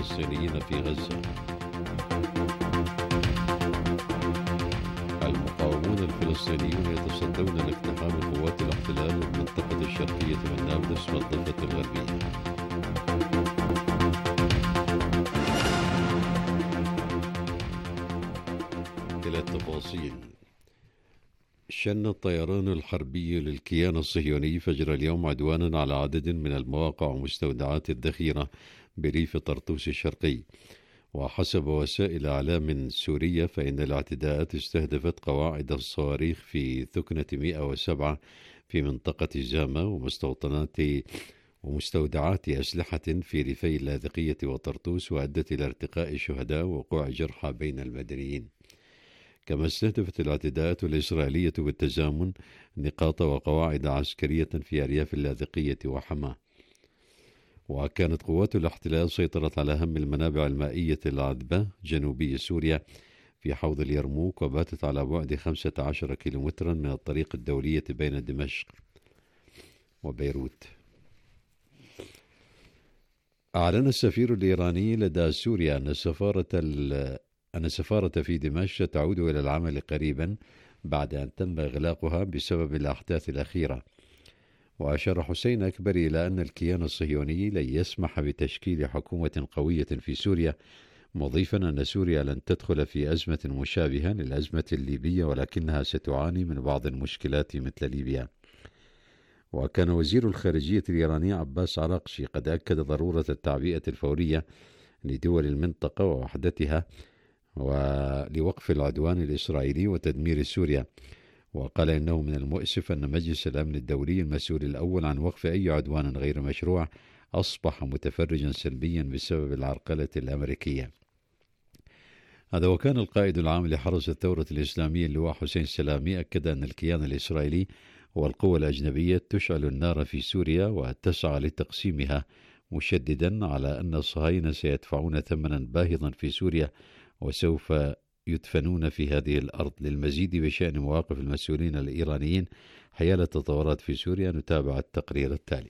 الفلسطينيين في غزة. المقاومون الفلسطينيون يتصدون لاقتحام قوات الاحتلال المنطقة الشرقية من نابلس والضفة الغربية. إلى التفاصيل. شن الطيران الحربي للكيان الصهيوني فجر اليوم عدوانا على عدد من المواقع ومستودعات الذخيرة بريف طرطوس الشرقي. وحسب وسائل إعلام سورية فإن الاعتداءات استهدفت قواعد الصواريخ في ثكنة 107 في منطقة زامة ومستودعات أسلحة في ريفي اللاذقية وطرطوس، وأدت إلى ارتقاء شهداء ووقوع جرحى بين المدنيين. كما استهدفت الاعتداءات الإسرائيلية بالتزامن نقاط وقواعد عسكرية في أرياف اللاذقية وحماة. وكانت قوات الاحتلال سيطرت على أهم المنابع المائية العذبة جنوبي سوريا في حوض اليرموك، وباتت على بعد 15 كيلومترا من الطريق الدولية بين دمشق وبيروت. أعلن السفير الإيراني لدى سوريا أن السفارة في دمشق تعود إلى العمل قريبا بعد أن تم إغلاقها بسبب الأحداث الأخيرة. وأشار حسين أكبري إلى أن الكيان الصهيوني لن يسمح بتشكيل حكومة قوية في سوريا، مضيفا أن سوريا لن تدخل في أزمة مشابهة للأزمة الليبية، ولكنها ستعاني من بعض المشكلات مثل ليبيا. وكان وزير الخارجية الإيراني عباس عراقشي قد أكد ضرورة التعبئة الفورية لدول المنطقة ووحدتها ولوقف العدوان الإسرائيلي وتدمير سوريا. وقال إنه من المؤسف أن مجلس الأمن الدولي المسؤول الأول عن وقف أي عدوان غير مشروع أصبح متفرجا سلبيا بسبب العرقلة الأمريكية. هذا وكان القائد العام لحرس الثورة الإسلامية اللواء حسين سلامي أكد أن الكيان الإسرائيلي والقوى الأجنبية تشعل النار في سوريا وتسعى لتقسيمها، مشددا على أن الصهاينة سيدفعون ثمنا باهظا في سوريا وسوف يدفنون في هذه الأرض. للمزيد بشأن مواقف المسؤولين الإيرانيين حيال التطورات في سوريا نتابع التقرير التالي.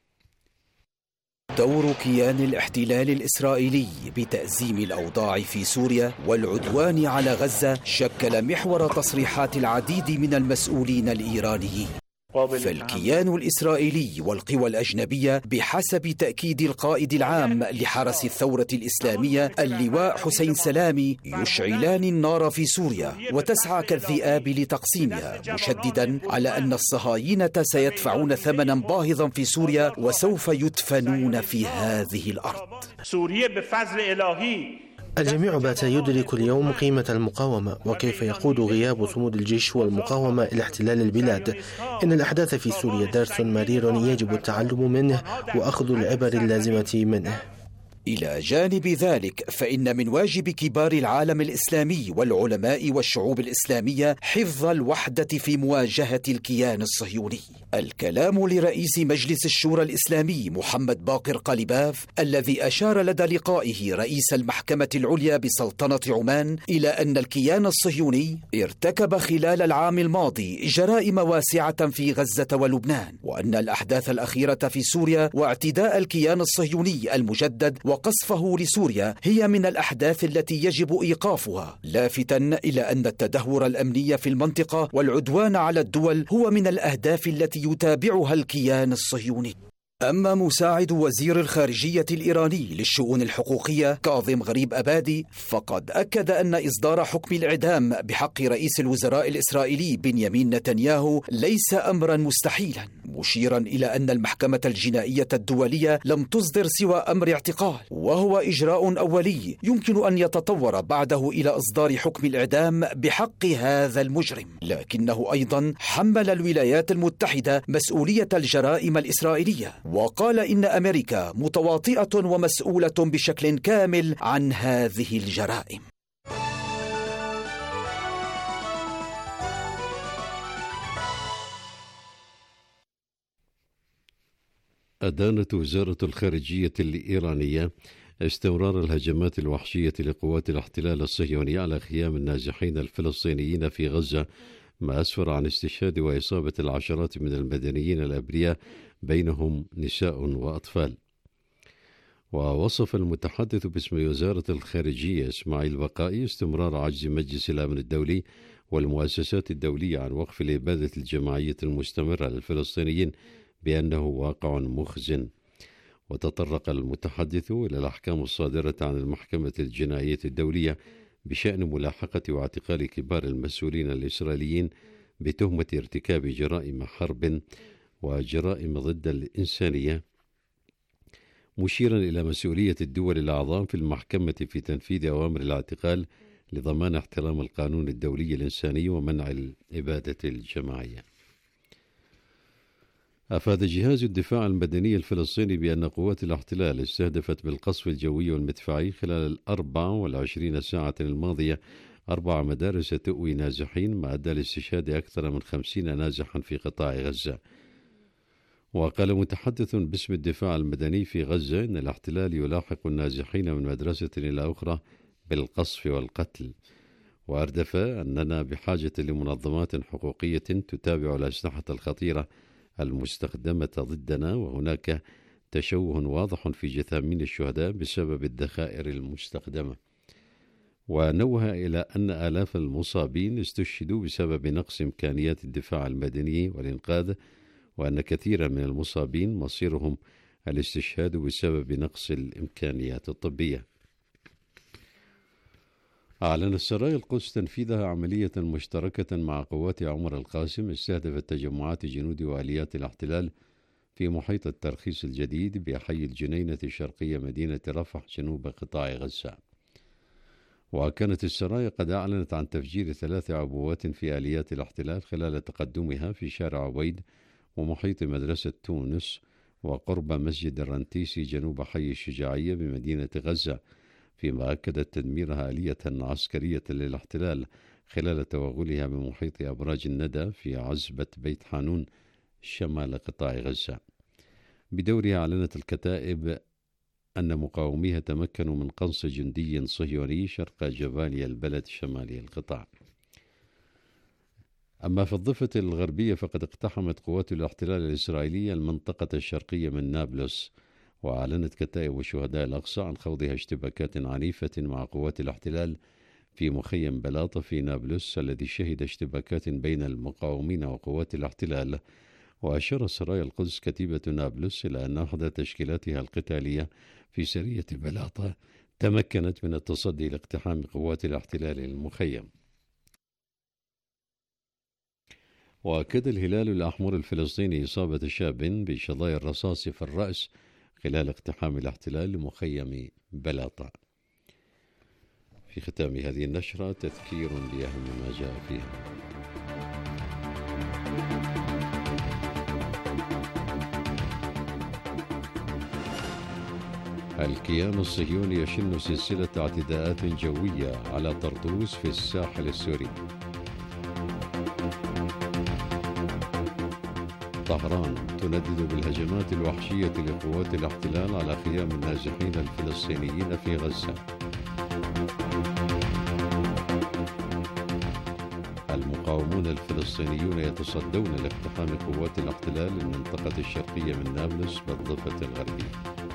دور كيان الاحتلال الإسرائيلي بتأزيم الأوضاع في سوريا والعدوان على غزة شكل محور تصريحات العديد من المسؤولين الإيرانيين. فالكيان الإسرائيلي والقوى الأجنبية بحسب تأكيد القائد العام لحرس الثورة الإسلامية اللواء حسين سلامي يشعلان النار في سوريا وتسعى كالذئاب لتقسيمها، مشددا على أن الصهاينة سيدفعون ثمنا باهظا في سوريا وسوف يدفنون في هذه الأرض. سوريا بفضل إلهي. الجميع بات يدرك اليوم قيمة المقاومة وكيف يقود غياب صمود الجيش والمقاومة إلى احتلال البلاد. إن الأحداث في سوريا درس مرير يجب التعلم منه وأخذ العبر اللازمة منه. إلى جانب ذلك فإن من واجب كبار العالم الإسلامي والعلماء والشعوب الإسلامية حفظ الوحدة في مواجهة الكيان الصهيوني. الكلام لرئيس مجلس الشورى الإسلامي محمد باقر قليباف الذي أشار لدى لقائه رئيس المحكمة العليا بسلطنة عمان إلى أن الكيان الصهيوني ارتكب خلال العام الماضي جرائم واسعة في غزة ولبنان، وأن الأحداث الأخيرة في سوريا واعتداء الكيان الصهيوني المجدد وقصفه لسوريا هي من الأحداث التي يجب إيقافها، لافتاً إلى أن التدهور الأمني في المنطقة والعدوان على الدول هو من الأهداف التي يتابعها الكيان الصهيوني. أما مساعد وزير الخارجية الإيراني للشؤون الحقوقية كاظم غريب أبادي فقد أكد أن إصدار حكم الإعدام بحق رئيس الوزراء الإسرائيلي بنيامين نتنياهو ليس أمرا مستحيلا، مشيرا إلى أن المحكمة الجنائية الدولية لم تصدر سوى أمر اعتقال، وهو إجراء أولي يمكن أن يتطور بعده إلى إصدار حكم الإعدام بحق هذا المجرم. لكنه أيضا حمل الولايات المتحدة مسؤولية الجرائم الإسرائيلية، وقال إن أمريكا متواطئة ومسؤولة بشكل كامل عن هذه الجرائم. أدانت وزارة الخارجية الإيرانية استمرار الهجمات الوحشية لقوات الاحتلال الصهيوني على خيام النازحين الفلسطينيين في غزة، ما أسفر عن استشهاد وإصابة العشرات من المدنيين الأبرياء بينهم نساء وأطفال. ووصف المتحدث باسم وزارة الخارجية إسماعيل بقائي استمرار عجز مجلس الأمن الدولي والمؤسسات الدولية عن وقف الإبادة الجماعية المستمرة للفلسطينيين بأنه واقع مخزن. وتطرق المتحدث إلى الأحكام الصادرة عن المحكمة الجنائية الدولية بشأن ملاحقة واعتقال كبار المسؤولين الإسرائيليين بتهمة ارتكاب جرائم حرب وجرائم ضد الإنسانية، مشيرا إلى مسؤولية الدول الأعضاء في المحكمة في تنفيذ أوامر الاعتقال لضمان احترام القانون الدولي الإنساني ومنع الإبادة الجماعية. أفاد جهاز الدفاع المدني الفلسطيني بأن قوات الاحتلال استهدفت بالقصف الجوي والمدفعي خلال 24 ساعة الماضية 4 مدارس تؤوي نازحين، ما أدى لاستشهاد أكثر من 50 نازحا في قطاع غزة. وقال متحدث باسم الدفاع المدني في غزة إن الاحتلال يلاحق النازحين من مدرسة إلى أخرى بالقصف والقتل، وأردف أننا بحاجة لمنظمات حقوقية تتابع الأسلحة الخطيرة المستخدمة ضدنا، وهناك تشوه واضح في جثامين الشهداء بسبب الذخائر المستخدمة. ونوه إلى أن آلاف المصابين استشهدوا بسبب نقص إمكانيات الدفاع المدني والإنقاذ، وأن كثيرا من المصابين مصيرهم الاستشهاد بسبب نقص الإمكانيات الطبية. أعلن السرايا القدس تنفيذها عملية مشتركة مع قوات عمر القاسم استهدفت تجمعات جنود وآليات الاحتلال في محيط الترخيص الجديد بحي الجنينة الشرقية مدينة رفح جنوب قطاع غزة. وكانت السرايا قد أعلنت عن تفجير 3 عبوات في آليات الاحتلال خلال تقدمها في شارع عبيد ومحيط مدرسة تونس وقرب مسجد الرنتيسي جنوب حي الشجاعية بمدينة غزة، فيما أكدت تدميرها آلية عسكرية للاحتلال خلال توغلها بمحيط أبراج الندى في عزبة بيت حانون شمال قطاع غزة. بدورها أعلنت الكتائب أن مقاوميها تمكنوا من قنص جندي صهيوني شرق جباليا البلد شمالي القطاع. أما في الضفة الغربية فقد اقتحمت قوات الاحتلال الإسرائيلية المنطقة الشرقية من نابلس، وأعلنت كتائب شهداء الأقصى عن خوضها اشتباكات عنيفة مع قوات الاحتلال في مخيم بلاطة في نابلس الذي شهد اشتباكات بين المقاومين وقوات الاحتلال. وأشار سرايا القدس كتيبة نابلس إلى أن أحد تشكيلاتها القتالية في سرية بلاطة تمكنت من التصدي لاقتحام قوات الاحتلال المخيم. وأكد الهلال الأحمر الفلسطيني إصابة شاب بشظايا الرصاص في الرأس خلال اقتحام الاحتلال لمخيم بلاطة. في ختام هذه النشرة تذكير بأهم ما جاء فيها. الكيان الصهيوني يشن سلسلة اعتداءات جوية على طرطوس في الساحل السوري. طهران تندد بالهجمات الوحشية لقوات الاحتلال على خيام النازحين الفلسطينيين في غزة. المقاومون الفلسطينيون يتصدون لاقتحام قوات الاحتلال المنطقة الشرقية من نابلس بالضفة الغربية.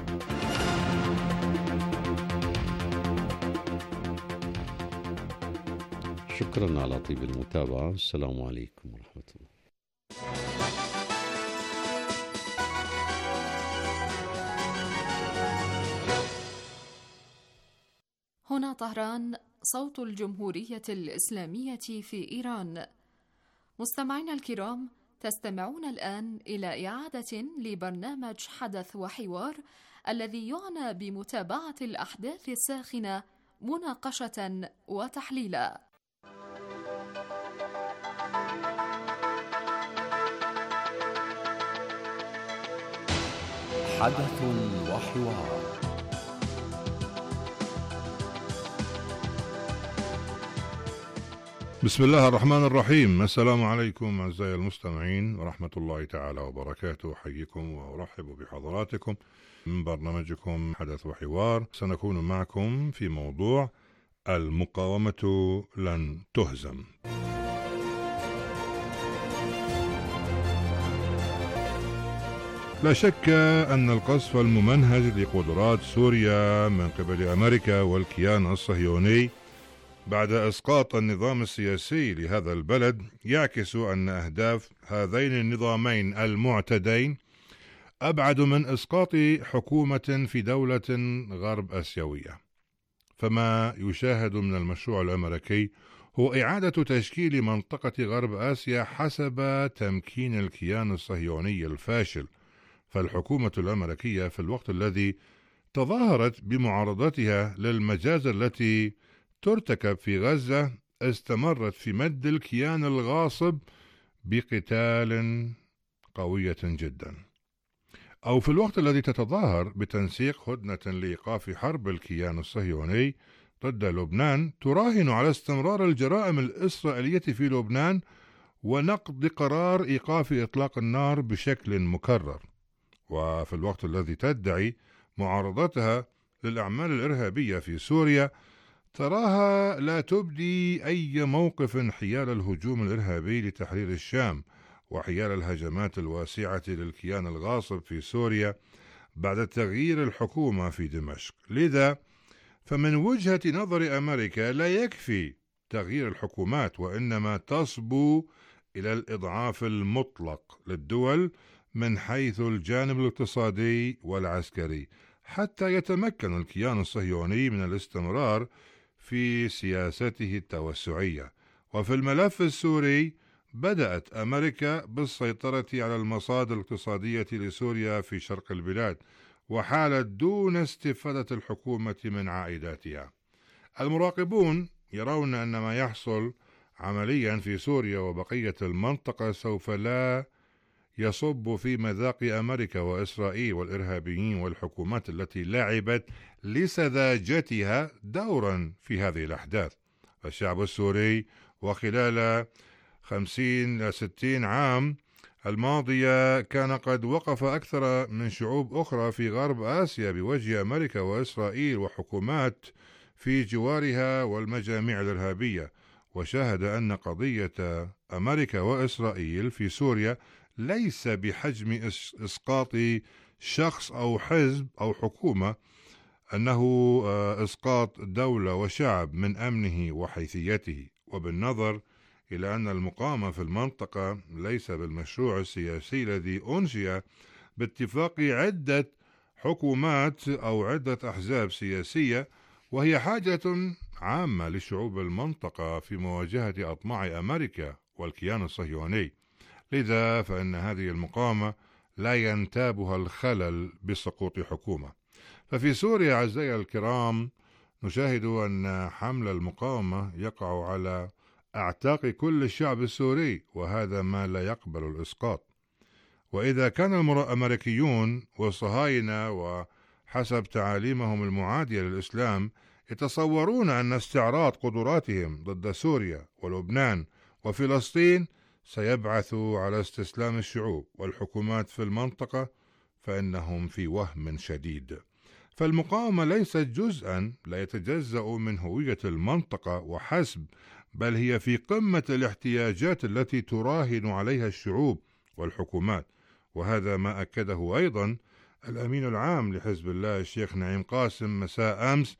شكرا على طيب المتابعة. السلام عليكم ورحمة الله. هنا طهران، صوت الجمهورية الإسلامية في إيران. مستمعينا الكرام، تستمعون الآن إلى إعادة لبرنامج حدث وحوار الذي يعنى بمتابعة الأحداث الساخنة مناقشة وتحليلا. حدث وحوار. بسم الله الرحمن الرحيم. السلام عليكم أعزائي المستمعين ورحمة الله تعالى وبركاته. أحييكم وأرحب بحضراتكم من برنامجكم حدث وحوار. سنكون معكم في موضوع المقاومة لن تهزم. لا شك أن القصف الممنهج لقدرات سوريا من قبل أمريكا والكيان الصهيوني بعد إسقاط النظام السياسي لهذا البلد يعكس أن أهداف هذين النظامين المعتدين أبعد من إسقاط حكومة في دولة غرب آسيوية. فما يشاهد من المشروع الأمريكي هو إعادة تشكيل منطقة غرب آسيا حسب تمكين الكيان الصهيوني الفاشل. فالحكومة الأمريكية في الوقت الذي تظاهرت بمعارضتها للمجازر التي ترتكب في غزة استمرت في مد الكيان الغاصب بقتال قوية جدا. أو في الوقت الذي تتظاهر بتنسيق هدنة لإيقاف حرب الكيان الصهيوني ضد لبنان تراهن على استمرار الجرائم الإسرائيلية في لبنان ونقض قرار إيقاف إطلاق النار بشكل مكرر. وفي الوقت الذي تدعي معارضتها للأعمال الإرهابية في سوريا تراها لا تبدي أي موقف حيال الهجوم الإرهابي لتحرير الشام وحيال الهجمات الواسعة للكيان الغاصب في سوريا بعد تغيير الحكومة في دمشق. لذا فمن وجهة نظر أمريكا لا يكفي تغيير الحكومات، وإنما تصبو إلى الإضعاف المطلق للدول من حيث الجانب الاقتصادي والعسكري حتى يتمكن الكيان الصهيوني من الاستمرار في سياسته التوسعية. وفي الملف السوري بدأت أمريكا بالسيطرة على المصادر الاقتصادية لسوريا في شرق البلاد وحالت دون استفادة الحكومة من عائداتها. المراقبون يرون أن ما يحصل عمليا في سوريا وبقية المنطقة سوف لا يصب في مذاق أمريكا وإسرائيل والإرهابيين والحكومات التي لعبت لسذاجتها دورا في هذه الأحداث. الشعب السوري وخلال 50-60 عام الماضية كان قد وقف أكثر من شعوب أخرى في غرب آسيا بوجه أمريكا وإسرائيل وحكومات في جوارها والمجاميع الإرهابية، وشاهد أن قضية أمريكا وإسرائيل في سوريا ليس بحجم إسقاط شخص أو حزب أو حكومة، أنه إسقاط دولة وشعب من أمنه وحيثيته. وبالنظر إلى أن المقاومة في المنطقة ليس بالمشروع السياسي الذي أنشئ باتفاق عدة حكومات أو عدة أحزاب سياسية، وهي حاجة عامة لشعوب المنطقة في مواجهة أطماع أمريكا والكيان الصهيوني. لذا فإن هذه المقاومة لا ينتابها الخلل بسقوط حكومة. ففي سوريا أعزائي الكرام نشاهد أن حمل المقاومة يقع على أعتاق كل الشعب السوري، وهذا ما لا يقبل الإسقاط. وإذا كان الأمريكيون والصهاينة وحسب تعاليمهم المعادية للإسلام يتصورون أن استعراض قدراتهم ضد سوريا ولبنان وفلسطين سيبعث على استسلام الشعوب والحكومات في المنطقة، فإنهم في وهم شديد. فالمقاومة ليست جزءا لا يتجزأ من هوية المنطقة وحسب، بل هي في قمة الاحتياجات التي تراهن عليها الشعوب والحكومات. وهذا ما أكده أيضا الأمين العام لحزب الله الشيخ نعيم قاسم مساء أمس،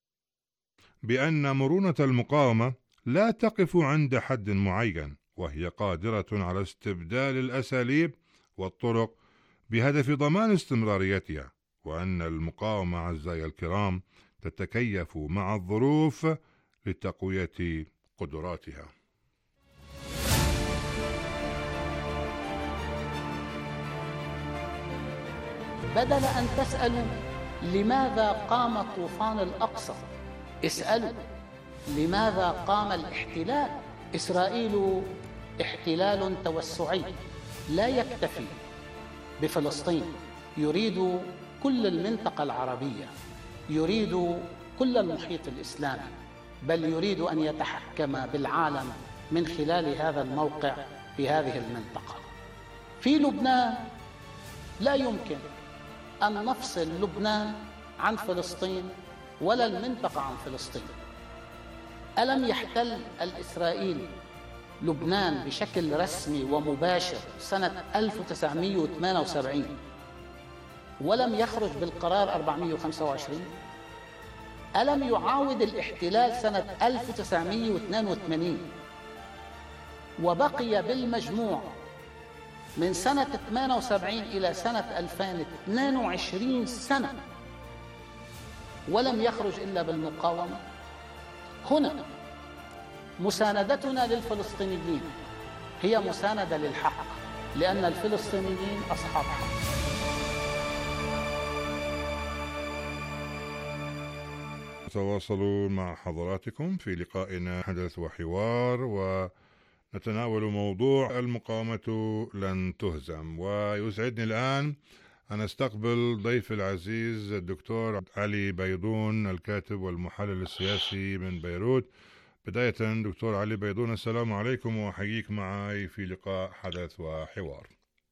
بأن مرونة المقاومة لا تقف عند حد معين، وهي قادرة على استبدال الأساليب والطرق بهدف ضمان استمراريتها، وأن المقاومة أعزائي الكرام تتكيف مع الظروف لتقوية قدراتها. بدل أن تسألوا لماذا قام طوفان الأقصى، اسألوا لماذا قام الاحتلال. إسرائيل احتلال توسعي لا يكتفي بفلسطين، يريد كل المنطقة العربية، يريد كل المحيط الإسلامي، بل يريد أن يتحكم بالعالم من خلال هذا الموقع في هذه المنطقة. في لبنان لا يمكن أن نفصل لبنان عن فلسطين ولا المنطقة عن فلسطين. ألم يحتل الإسرائيلي لبنان بشكل رسمي ومباشر سنة 1978 ولم يخرج بالقرار 425؟ ألم يعاود الاحتلال سنة 1982 وبقي بالمجموع من سنة 78 إلى سنة 2000 22 سنة ولم يخرج إلا بالمقاومة؟ هنا مساندتنا للفلسطينيين هي مساندة للحق، لأن الفلسطينيين أصحاب حق. نتواصل مع حضراتكم في لقائنا حدث وحوار، ونتناول موضوع المقاومة لن تهزم. ويسعدني الآن أن أستقبل ضيف العزيز الدكتور علي بيضون، الكاتب والمحلل السياسي من بيروت. بداية دكتور علي بيضون، السلام عليكم وأحييك معي في لقاء حدث وحوار.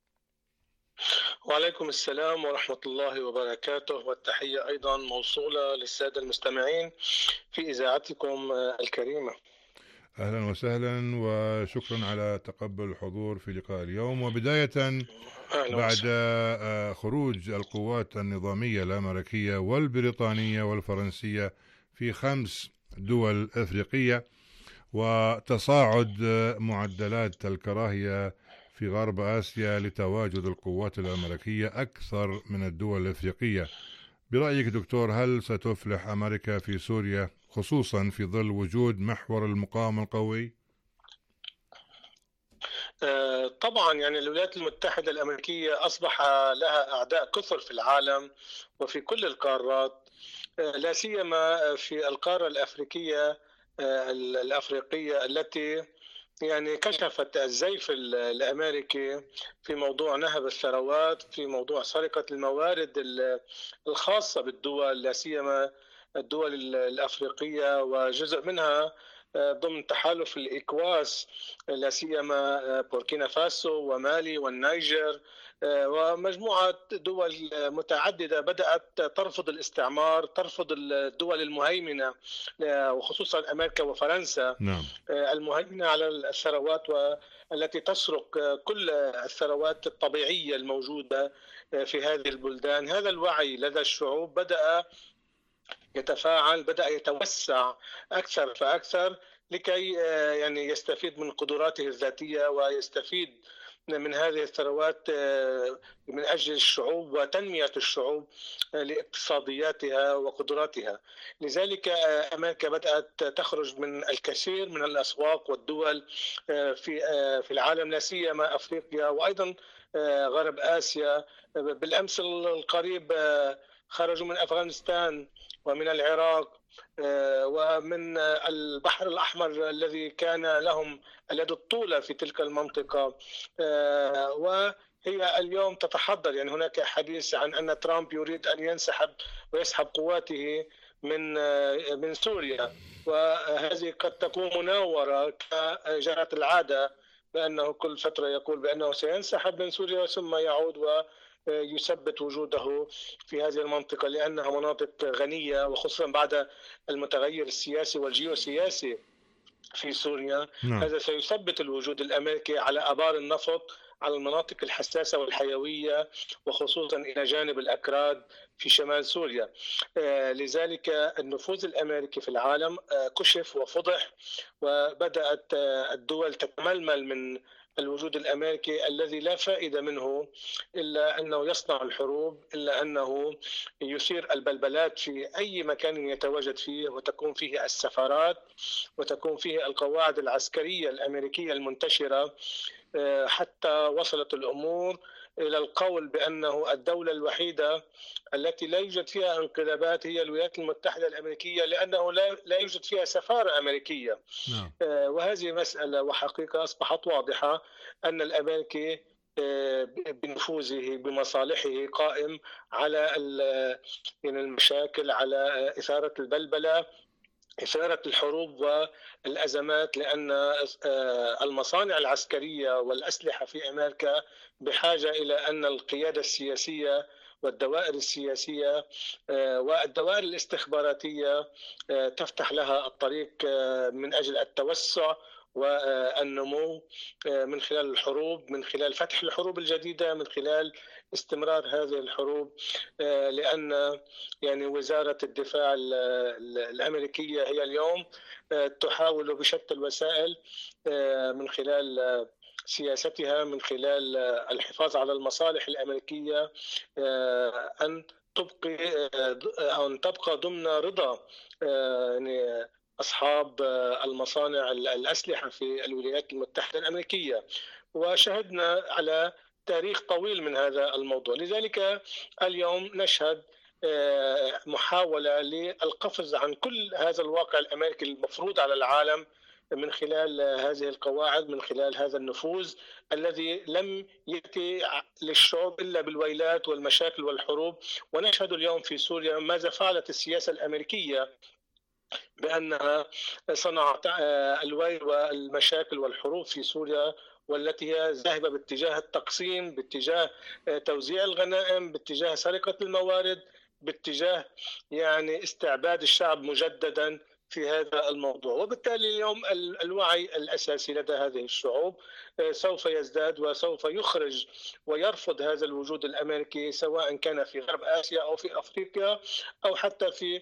وعليكم السلام ورحمة الله وبركاته، والتحية أيضا موصولة للسادة المستمعين في إذاعتكم الكريمة. أهلا وسهلا وشكرا على تقبل الحضور في لقاء اليوم. وبداية بعد خروج القوات النظامية الأمريكية والبريطانية والفرنسية في 5 دول أفريقية، وتصاعد معدلات الكراهية في غرب آسيا لتواجد القوات الأمريكية أكثر من الدول الأفريقية، برأيك دكتور هل ستفلح أمريكا في سوريا خصوصا في ظل وجود محور المقاومة القوي؟ طبعا يعني الولايات المتحدة الأمريكية أصبح لها أعداء كثر في العالم وفي كل القارات، لا سيما في القارة الأفريقية التي يعني كشفت الزيف الأمريكي في موضوع نهب الثروات، في موضوع سرقة الموارد الخاصة بالدول، لا سيما الدول الأفريقية وجزء منها ضمن تحالف الإكواس، لا سيما بوركينا فاسو ومالي والنيجر ومجموعة دول متعددة بدأت ترفض الاستعمار، ترفض الدول المهيمنة وخصوصا أمريكا وفرنسا. نعم. المهيمنة على الثروات والتي تسرق كل الثروات الطبيعية الموجودة في هذه البلدان. هذا الوعي لدى الشعوب بدأ يتفاعل، بدأ يتوسع أكثر فأكثر لكي يعني يستفيد من قدراته الذاتية ويستفيد من هذه الثروات من أجل الشعوب وتنمية الشعوب لاقتصادياتها وقدراتها. لذلك أمريكا بدأت تخرج من الكثير من الأسواق والدول في العالم، لا سيما أفريقيا وأيضا غرب آسيا. بالأمس القريب خرجوا من أفغانستان ومن العراق ومن البحر الأحمر الذي كان لهم اليد الطولة في تلك المنطقة، وهي اليوم تتحضر. يعني هناك حديث عن أن ترامب يريد أن ينسحب ويسحب قواته من سوريا، وهذه قد تكون مناورة كجرت العادة، بأنه كل فترة يقول بأنه سينسحب من سوريا ثم يعود ويثبت وجوده في هذه المنطقة لأنها مناطق غنية، وخصوصا بعد المتغير السياسي والجيوسياسي في سوريا. نعم. هذا سيثبت الوجود الأمريكي على أبار النفط، على المناطق الحساسة والحيوية، وخصوصا إلى جانب الأكراد في شمال سوريا. لذلك النفوذ الأمريكي في العالم كشف وفضح، وبدأت الدول تتململ من الوجود الأمريكي الذي لا فائدة منه إلا أنه يصنع الحروب، إلا أنه يثير البلبلات في أي مكان يتواجد فيه، وتكون فيه السفارات وتكون فيه القواعد العسكرية الأمريكية المنتشرة، حتى وصلت الأمور إلى القول بأنه الدولة الوحيدة التي لا يوجد فيها انقلابات هي الولايات المتحدة الأمريكية، لأنه لا يوجد فيها سفارة أمريكية. وهذه مسألة وحقيقة أصبحت واضحة أن الأمريكي بنفوذه بمصالحه قائم على المشاكل، على إثارة البلبلة، إثارة الحروب والأزمات، لأن المصانع العسكرية والأسلحة في أمريكا بحاجة إلى أن القيادة السياسية والدوائر السياسية والدوائر الاستخباراتية تفتح لها الطريق من أجل التوسع والنمو من خلال الحروب، من خلال فتح الحروب الجديدة، من خلال استمرار هذه الحروب، لأن يعني وزارة الدفاع الأمريكية هي اليوم تحاول بشتى الوسائل من خلال سياستها، من خلال الحفاظ على المصالح الأمريكية، أن تبقى ضمن رضا يعني أصحاب المصانع الأسلحة في الولايات المتحدة الأمريكية. وشهدنا على تاريخ طويل من هذا الموضوع. لذلك اليوم نشهد محاولة للقفز عن كل هذا الواقع الأمريكي المفروض على العالم من خلال هذه القواعد، من خلال هذا النفوذ الذي لم يأتي للشعوب إلا بالويلات والمشاكل والحروب. ونشهد اليوم في سوريا ماذا فعلت السياسة الأمريكية، بأنها صنعت الويل والمشاكل والحروب في سوريا، والتي هي ذاهبة باتجاه التقسيم، باتجاه توزيع الغنائم، باتجاه سرقة الموارد، باتجاه يعني استعباد الشعب مجددا في هذا الموضوع. وبالتالي اليوم الوعي الأساسي لدى هذه الشعوب سوف يزداد، وسوف يخرج ويرفض هذا الوجود الأمريكي، سواء كان في غرب آسيا أو في أفريقيا أو حتى في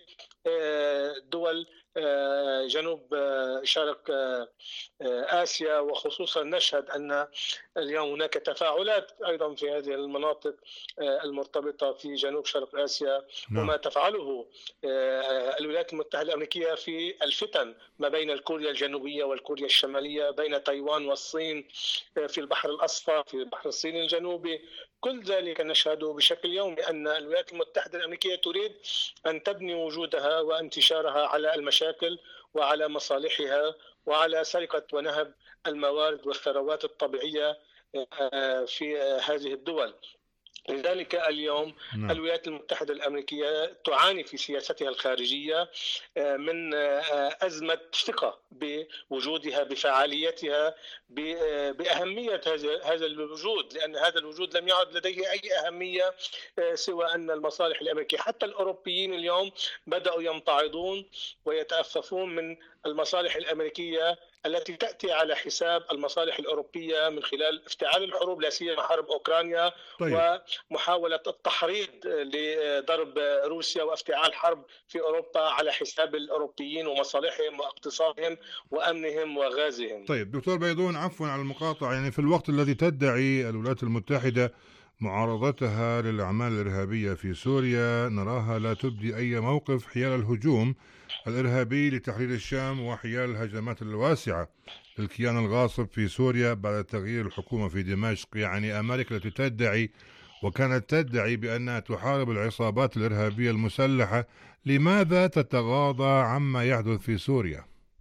دول جنوب شرق آسيا. وخصوصا نشهد أن اليوم هناك تفاعلات أيضا في هذه المناطق المرتبطة في جنوب شرق آسيا، وما تفعله الولايات المتحدة الأمريكية في الفتن ما بين كوريا الجنوبية والكوريا الشمالية، بين تايوان والصين، في البحر الأصفر، في البحر الصيني الجنوبي. كل ذلك نشهده بشكل يومي، أن الولايات المتحدة الأمريكية تريد أن تبني وجودها وانتشارها على المشاكل وعلى مصالحها وعلى سرقة ونهب الموارد والثروات الطبيعية في هذه الدول. لذلك اليوم الولايات المتحدة الأمريكية تعاني في سياستها الخارجية من أزمة ثقة بوجودها، بفعاليتها، بأهمية هذا الوجود، لأن هذا الوجود لم يعد لديه أي أهمية سوى أن المصالح الأمريكية. حتى الأوروبيين اليوم بدأوا يمتعضون ويتأففون من المصالح الأمريكية التي تأتي على حساب المصالح الأوروبية من خلال افتعال الحروب، لا سيما حرب أوكرانيا. ومحاولة التحريض لضرب روسيا وافتعال حرب في أوروبا على حساب الأوروبيين ومصالحهم واقتصادهم وأمنهم وغازهم. طيب دكتور بيضون، عفوا على المقاطعة، يعني في الوقت الذي تدعي الولايات المتحدة معارضتها للأعمال الإرهابية في سوريا، نراها لا تبدي أي موقف حيال الهجوم الإرهابي لتحرير الشام وحيال الهجمات الواسعة للكيان الغاصب في سوريا بعد تغيير الحكومة في دمشق. يعني أمريكا التي تدعي وكانت تدعي بأنها تحارب العصابات الإرهابية المسلحة، لماذا تتغاضى عما يحدث في سوريا؟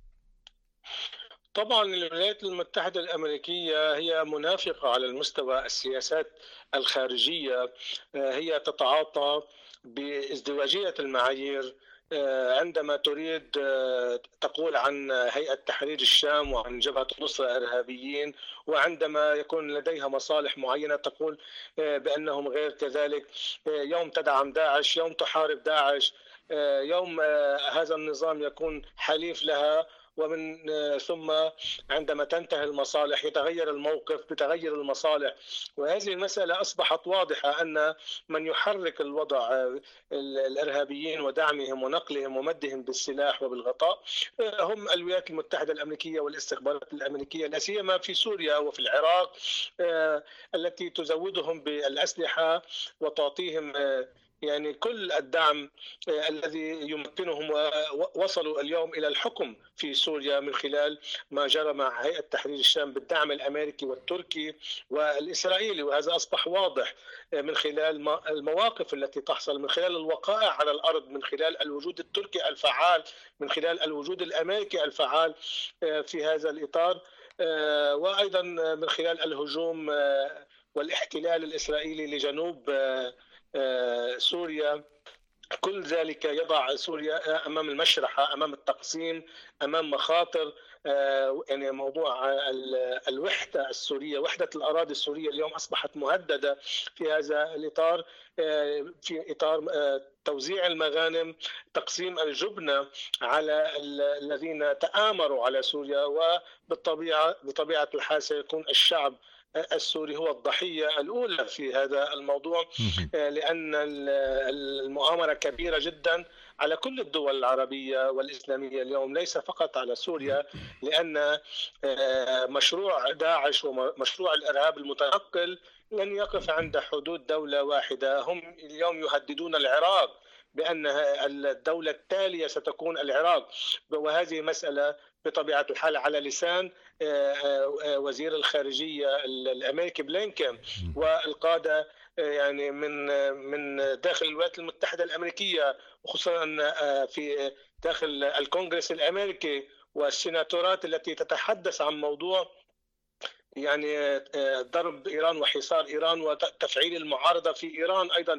طبعا الولايات المتحدة الأمريكية هي منافقة على المستوى السياسات الخارجية، هي تتعاطى بازدواجية المعايير عندما تريد تقول عن هيئة تحرير الشام وعن جبهة النصرة إرهابيين، وعندما يكون لديها مصالح معينة تقول بأنهم غير كذلك. يوم تدعم داعش، يوم تحارب داعش، يوم هذا النظام يكون حليف لها، ومن ثم عندما تنتهي المصالح يتغير الموقف بتغير المصالح. وهذه المسألة أصبحت واضحة، أن من يحرك الوضع الإرهابيين ودعمهم ونقلهم ومدهم بالسلاح وبالغطاء هم الولايات المتحدة الأمريكية والاستخبارات الأمريكية، لا سيما في سوريا وفي العراق، التي تزودهم بالأسلحة وتعطيهم يعني كل الدعم الذي يمكنهم. ووصلوا اليوم إلى الحكم في سوريا من خلال ما جرى مع هيئة تحرير الشام بالدعم الأمريكي والتركي والإسرائيلي. وهذا أصبح واضح من خلال المواقف التي تحصل، من خلال الوقائع على الأرض، من خلال الوجود التركي الفعال، من خلال الوجود الأمريكي الفعال في هذا الإطار، وأيضا من خلال الهجوم والاحتلال الإسرائيلي لجنوب سوريا كل ذلك يضع سوريا أمام المشرحة، أمام التقسيم، أمام مخاطر. يعني موضوع الوحدة السورية، وحدة الأراضي السورية اليوم أصبحت مهددة في هذا الإطار، في إطار توزيع المغانم، تقسيم الجبنة على الذين تآمروا على سوريا، وبطبيعة الحال سيكون الشعب السوري هو الضحية الأولى في هذا الموضوع، لأن المؤامرة كبيرة جدا على كل الدول العربية والإسلامية اليوم، ليس فقط على سوريا، لأن مشروع داعش ومشروع الإرهاب المتنقل لن يقف عند حدود دولة واحدة. هم اليوم يهددون العراق بأن الدولة التالية ستكون العراق، وهذه مسألة بطبيعة الحال على لسان وزير الخارجية الأمريكي بلينكن والقادة يعني من داخل الولايات المتحدة الأمريكية، وخصوصا في داخل الكونغرس الأمريكي والسيناتورات التي تتحدث عن موضوع يعني ضرب إيران وحصار إيران وتفعيل المعارضة في إيران أيضا،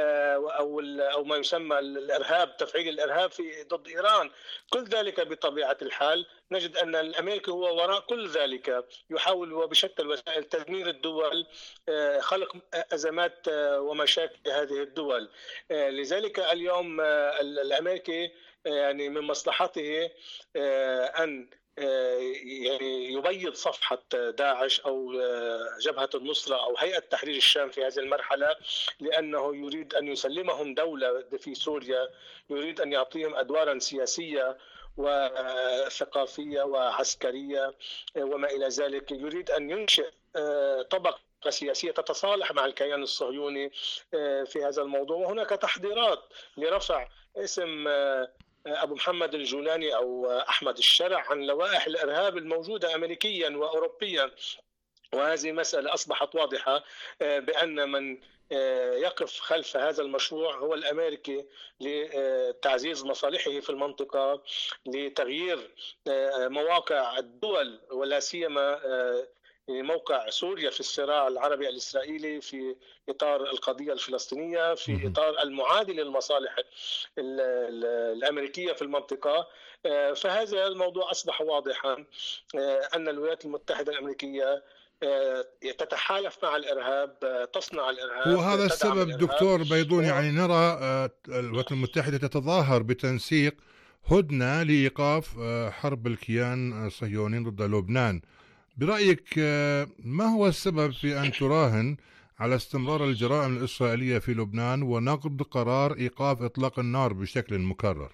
أو ما يسمى الإرهاب، تفعيل الإرهاب ضد إيران. كل ذلك بطبيعة الحال نجد أن الأمريكي هو وراء كل ذلك، يحاول وبشتى الوسائل تدمير الدول، خلق أزمات ومشاكل هذه الدول. لذلك اليوم الأمريكي يعني من مصلحته أن يعني يبيض صفحة داعش أو جبهة النصرة أو هيئة تحرير الشام في هذه المرحلة، لأنه يريد أن يسلمهم دولة في سوريا، يريد أن يعطيهم أدوارا سياسية وثقافية وعسكرية وما إلى ذلك، يريد أن ينشئ طبقة سياسية تتصالح مع الكيان الصهيوني في هذا الموضوع. وهناك تحضيرات لرفع اسم أبو محمد الجولاني أو أحمد الشرع عن لوائح الإرهاب الموجودة أمريكيا وأوروبيا، وهذه مسألة أصبحت واضحة بأن من يقف خلف هذا المشروع هو الأمريكي لتعزيز مصالحه في المنطقة، لتغيير مواقع الدول، ولا سيما موقع سوريا في الصراع العربي الإسرائيلي في إطار القضية الفلسطينية، في إطار المعادي للمصالح الأمريكية في المنطقة. فهذا الموضوع أصبح واضحا أن الولايات المتحدة الأمريكية تتحالف مع الإرهاب، تصنع الإرهاب. وهذا السبب دكتور بيضون يعني نرى الولايات المتحدة تتظاهر بتنسيق هدنة لإيقاف حرب الكيان الصهيوني ضد لبنان. برأيك ما هو السبب في أن تراهن على استمرار الجرائم الإسرائيلية في لبنان ونقض قرار إيقاف إطلاق النار بشكل مكرر؟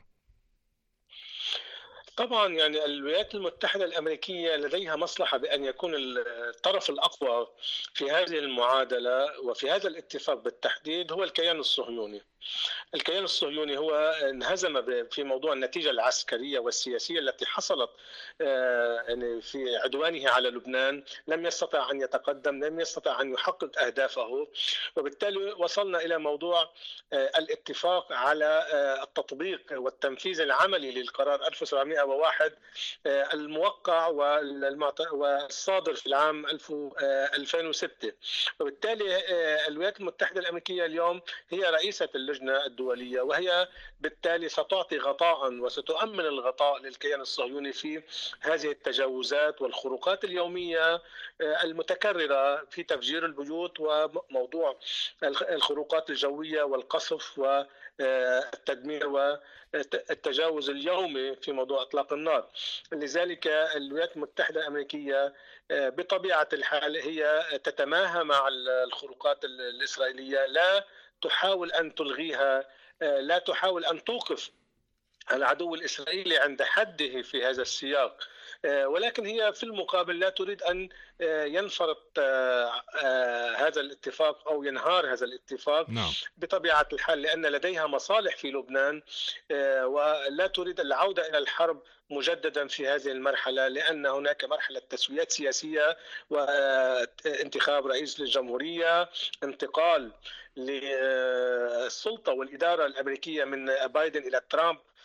طبعا يعني الولايات المتحدة الأمريكية لديها مصلحة بأن يكون الطرف الأقوى في هذه المعادلة وفي هذا الاتفاق بالتحديد هو الكيان الصهيوني. الكيان الصهيوني هو انهزم في موضوع النتيجة العسكرية والسياسية التي حصلت يعني في عدوانه على لبنان، لم يستطع أن يتقدم، لم يستطع أن يحقق أهدافه، وبالتالي وصلنا إلى موضوع الاتفاق على التطبيق والتنفيذ العملي للقرار 1701 الموقع والصادر في العام 2006. وبالتالي الولايات المتحدة الأمريكية اليوم هي رئيسة اللجنة الدولية، وهي بالتالي ستعطي غطاء وستؤمن الغطاء للكيان الصهيوني في هذه التجاوزات والخروقات اليومية المتكررة في تفجير البيوت وموضوع الخروقات الجوية والقصف والتدمير والتجاوز اليومي في موضوع إطلاق النار. لذلك الولايات المتحدة الأمريكية بطبيعة الحال هي تتماهى مع الخروقات الإسرائيلية، لا تحاول أن تلغيها، لا تحاول أن توقف العدو الإسرائيلي عند حده في هذا السياق، ولكن هي في المقابل لا تريد أن ينفرط هذا الاتفاق أو ينهار هذا الاتفاق. نعم. بطبيعة الحال لأن لديها مصالح في لبنان، ولا تريد العودة إلى الحرب مجددا في هذه المرحلة، لأن هناك مرحلة تسويات سياسية وانتخاب رئيس للجمهورية، انتقال للسلطة والإدارة الأمريكية من بايدن إلى ترامب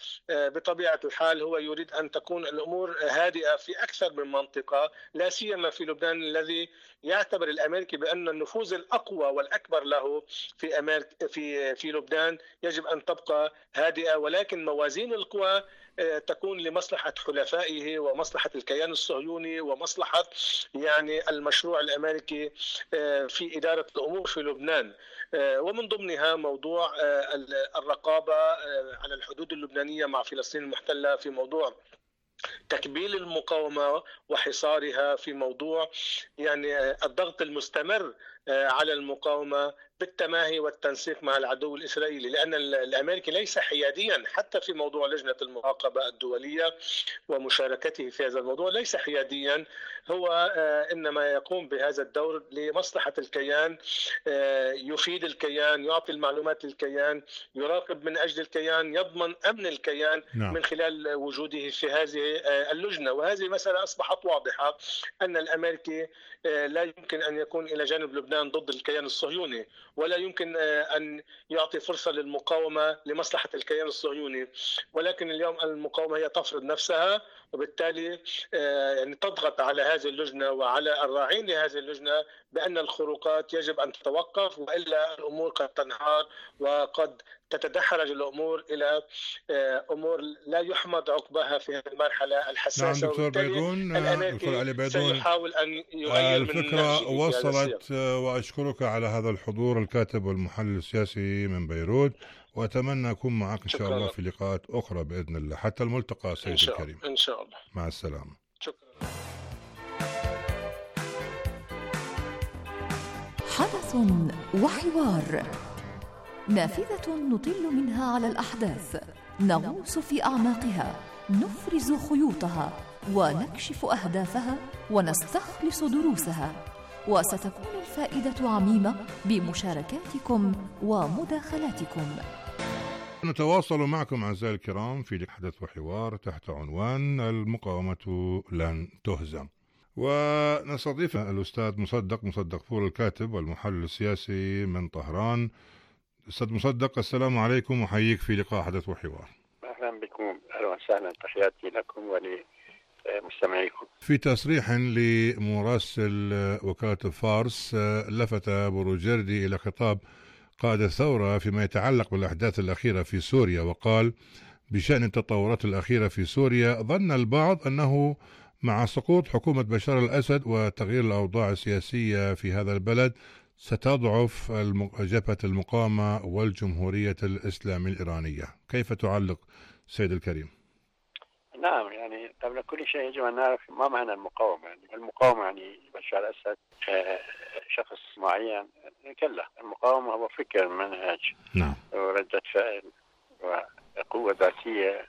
بطبيعة الحال هو يريد أن تكون الأمور هادئة في أكثر من منطقة، لا سيما في لبنان الذي يعتبر الأمريكي بأن النفوذ الأقوى والأكبر له في لبنان يجب أن تبقى هادئة، ولكن موازين القوى تكون لمصلحة حلفائه ومصلحة الكيان الصهيوني ومصلحة يعني المشروع الأمريكي في إدارة الأمور في لبنان، ومن ضمنها موضوع الرقابة على الحدود اللبنانية مع فلسطين المحتلة، في موضوع تكبيل المقاومة وحصارها، في موضوع يعني الضغط المستمر على المقاومة بالتماهي والتنسيق مع العدو الإسرائيلي، لأن الأمريكي ليس حياديا حتى في موضوع لجنة المراقبة الدولية ومشاركته في هذا الموضوع، ليس حياديا، هو إنما يقوم بهذا الدور لمصلحة الكيان، يفيد الكيان، يعطي المعلومات للكيان، يراقب من أجل الكيان، يضمن أمن الكيان من خلال وجوده في هذه اللجنة. وهذه مسألة أصبحت واضحة أن الأمريكي لا يمكن أن يكون إلى جانب لبنان ضد الكيان الصهيوني، ولا يمكن أن يعطي فرصة للمقاومة لمصلحة الكيان الصهيوني، ولكن اليوم المقاومة هي تفرض نفسها، وبالتالي يعني تضغط على هذه اللجنة وعلى الراعين لهذه اللجنة بأن الخروقات يجب أن تتوقف، وإلا الأمور قد تنهار وقد تتدحرج الأمور إلى أمور لا يحمد عقبها في هذه المرحلة الحساسة. نعم دكتور بيضون، دكتور علي بيضون، سيحاول أن يغير الفكرة وصلت، وأشكرك على هذا الحضور، الكاتب والمحلل السياسي من بيروت، وأتمنى أكون معك إن شاء الله في لقاءات أخرى بإذن الله. حتى الملتقى سيد الكريم. إن شاء الله. مع السلامة. شكرا. حدث وحوار، نافذة نطل منها على الأحداث، نغوص في أعماقها، نفرز خيوطها ونكشف أهدافها ونستخلص دروسها، وستكون الفائدة عميمة بمشاركاتكم ومداخلاتكم. نتواصل معكم أعزائي الكرام في حدث وحوار تحت عنوان المقاومة لن تهزم، ونستضيف الأستاذ مصدق فور، الكاتب والمحلل السياسي من طهران. أستاذ مصدق، السلام عليكم، وحييك في لقاء حدث وحوار. أهلا بكم، أهلا وسهلا، تحياتي لكم ولمستمعيكم. في تصريح لمراسل وكالة فارس لفت بروجردي إلى خطاب قائد الثورة فيما يتعلق بالأحداث الأخيرة في سوريا، وقال: بشأن التطورات الأخيرة في سوريا ظن البعض أنه مع سقوط حكومة بشار الأسد وتغيير الأوضاع السياسية في هذا البلد ستضعف جبهة المقاومة والجمهورية الإسلامية الإيرانية. كيف تعلق سيد الكريم؟ نعم، يعني قبل كل شيء يجب أن نعرف ما معنى المقاومة. يعني المقاومة يعني بشار الأسد شخص معين؟ كلا، المقاومة هو فكر، منهج، نعم، وردة فعل وقوة ذاتية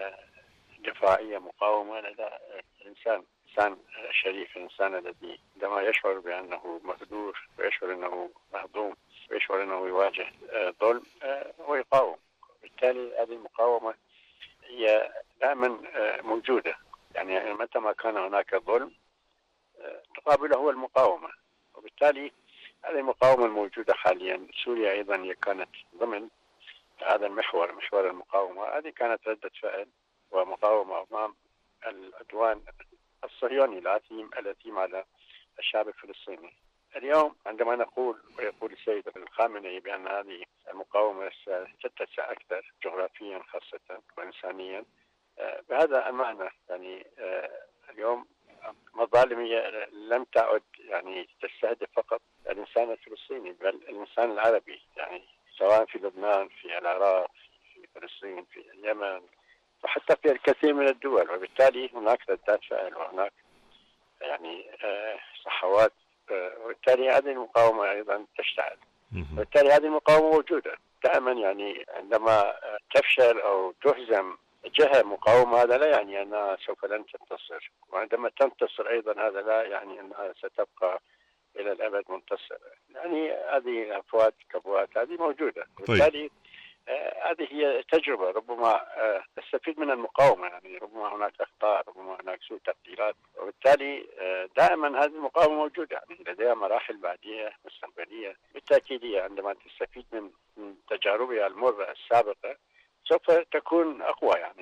دفاعية مقاومة لدى الإنسان شريف، الإنسان الذي عندما يشعر بأنه مهدور ويشعر أنه مهضوم ويشعر أنه يواجه ظلم ويقاوم. بالتالي هذه المقاومة هي دائما موجودة، يعني متى ما كان هناك ظلم تقابله هو المقاومة، وبالتالي هذه المقاومة الموجودة حاليا. سوريا أيضا هي كانت ضمن هذا المحور، محور المقاومة. هذه كانت ردة فعل ومقاومة أمام العدوان الصهيوني الأثيم على الشعب الفلسطيني. اليوم عندما نقول ويقول السيد الخامنئي بأن هذه المقاومة ستتسع أكثر جغرافيا خاصة وإنسانيا، بهذا المعنى يعني اليوم مظالمية لم تعد يعني تستهدف فقط الإنسان الفلسطيني بل الإنسان العربي، يعني سواء في لبنان، في العراق، في فلسطين، في اليمن، وحتى في الكثير من الدول. وبالتالي هناك ردات فعل وهناك يعني صحوات، وبالتالي هذه المقاومة أيضا تشتعل. وبالتالي هذه المقاومة موجودة دائما. يعني عندما تفشل أو تهزم جهة مقاومة هذا لا يعني أنها سوف لن تنتصر، وعندما تنتصر أيضا هذا لا يعني أنها ستبقى إلى الأبد منتصرة. يعني هذه أفوات كبوات هذه موجودة. وبالتالي هذه هي تجربة، ربما تستفيد من المقاومة، يعني ربما هناك أخطاء، ربما هناك سوء تقديرات، وبالتالي دائما هذه المقاومة موجودة، يعني لديها مراحل بعدية مستقبلية بالتأكيد. عندما تستفيد من تجاربها المرة السابقة سوف تكون أقوى، يعني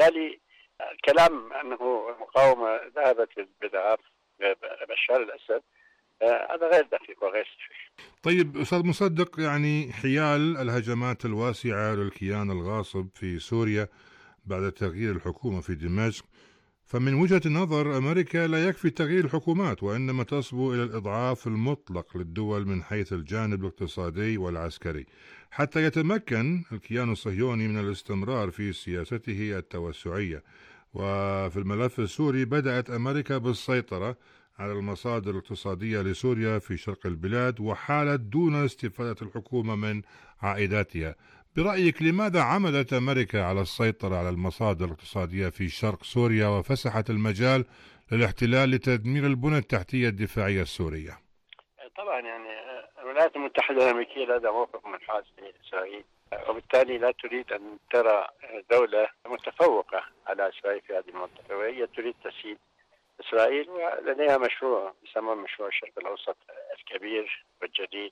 وبالتالي الكلام أنه المقاومة ذهبت بضعاف بشار الأسد هذا غير دقيق وغير صحيح. طيب أستاذ مصدق، يعني حيال الهجمات الواسعة للكيان الغاصب في سوريا بعد تغيير الحكومة في دمشق، فمن وجهة نظر أمريكا لا يكفي تغيير الحكومات، وإنما تصبو إلى الإضعاف المطلق للدول من حيث الجانب الاقتصادي والعسكري حتى يتمكن الكيان الصهيوني من الاستمرار في سياسته التوسعية. وفي الملف السوري بدأت أمريكا بالسيطرة على المصادر الاقتصادية لسوريا في شرق البلاد، وحالت دون استفادة الحكومة من عائداتها. برأيك لماذا عملت أمريكا على السيطرة على المصادر الاقتصادية في شرق سوريا وفسحت المجال للاحتلال لتدمير البنى التحتية الدفاعية السورية؟ طبعا يعني الولايات المتحدة الأمريكية لدى موقف منحاز لإسرائيل، وبالتالي لا تريد أن ترى دولة متفوقة على إسرائيل في هذه المنطقة، وهي تريد تسييد إسرائيل، ولديها مشروع يسمى مشروع الشرق الأوسط الكبير والجديد.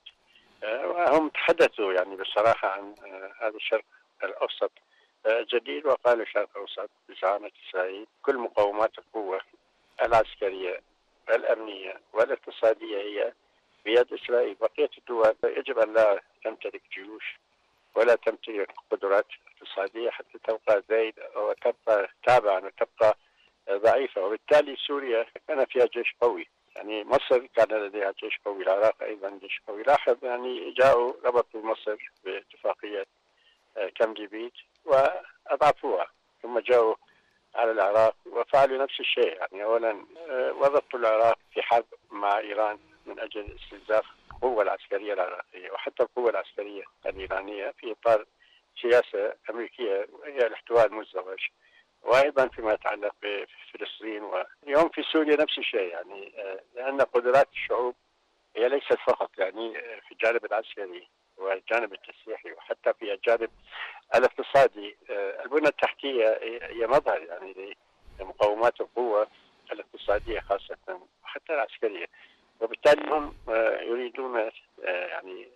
وهم تحدثوا يعني بصراحة عن هذا الشرق الأوسط الجديد، وقالوا الشرق الأوسط بزعامة إسرائيل كل مقومات القوة العسكرية والأمنية والاقتصادية هي بيد إسرائيل. بقية الدول يجب أن لا تمتلك جيوش ولا تمتلك قدرات اقتصادية حتى تبقى زايد وتبقى تابعا وتبقى ضعيفة. وبالتالي سوريا كان فيها جيش قوي، يعني مصر كان لديها جيش قوي، العراق أيضا جيش قوي. لاحظ يعني جاءوا ربطوا مصر باتفاقية كامب ديفيد وأضعفوها، ثم جاءوا على العراق وفعلوا نفس الشيء. يعني أولا وضبطوا العراق في حرب مع إيران من أجل استنزاف القوة العسكرية العراقية وحتى القوة العسكرية الإيرانية في إطار سياسة أمريكية وهي الاحتواء المزدوج، وأيضا فيما يتعلق بفلسطين. واليوم في سوريا نفس الشيء، يعني لأن قدرات الشعوب هي ليست فقط يعني في الجانب العسكري والجانب التسليحي وحتى في الجانب الاقتصادي. البنى التحتية هي مظهر يعني لمقومات القوة الاقتصادية خاصة وحتى العسكرية. وبالتالي هم يريدون يعني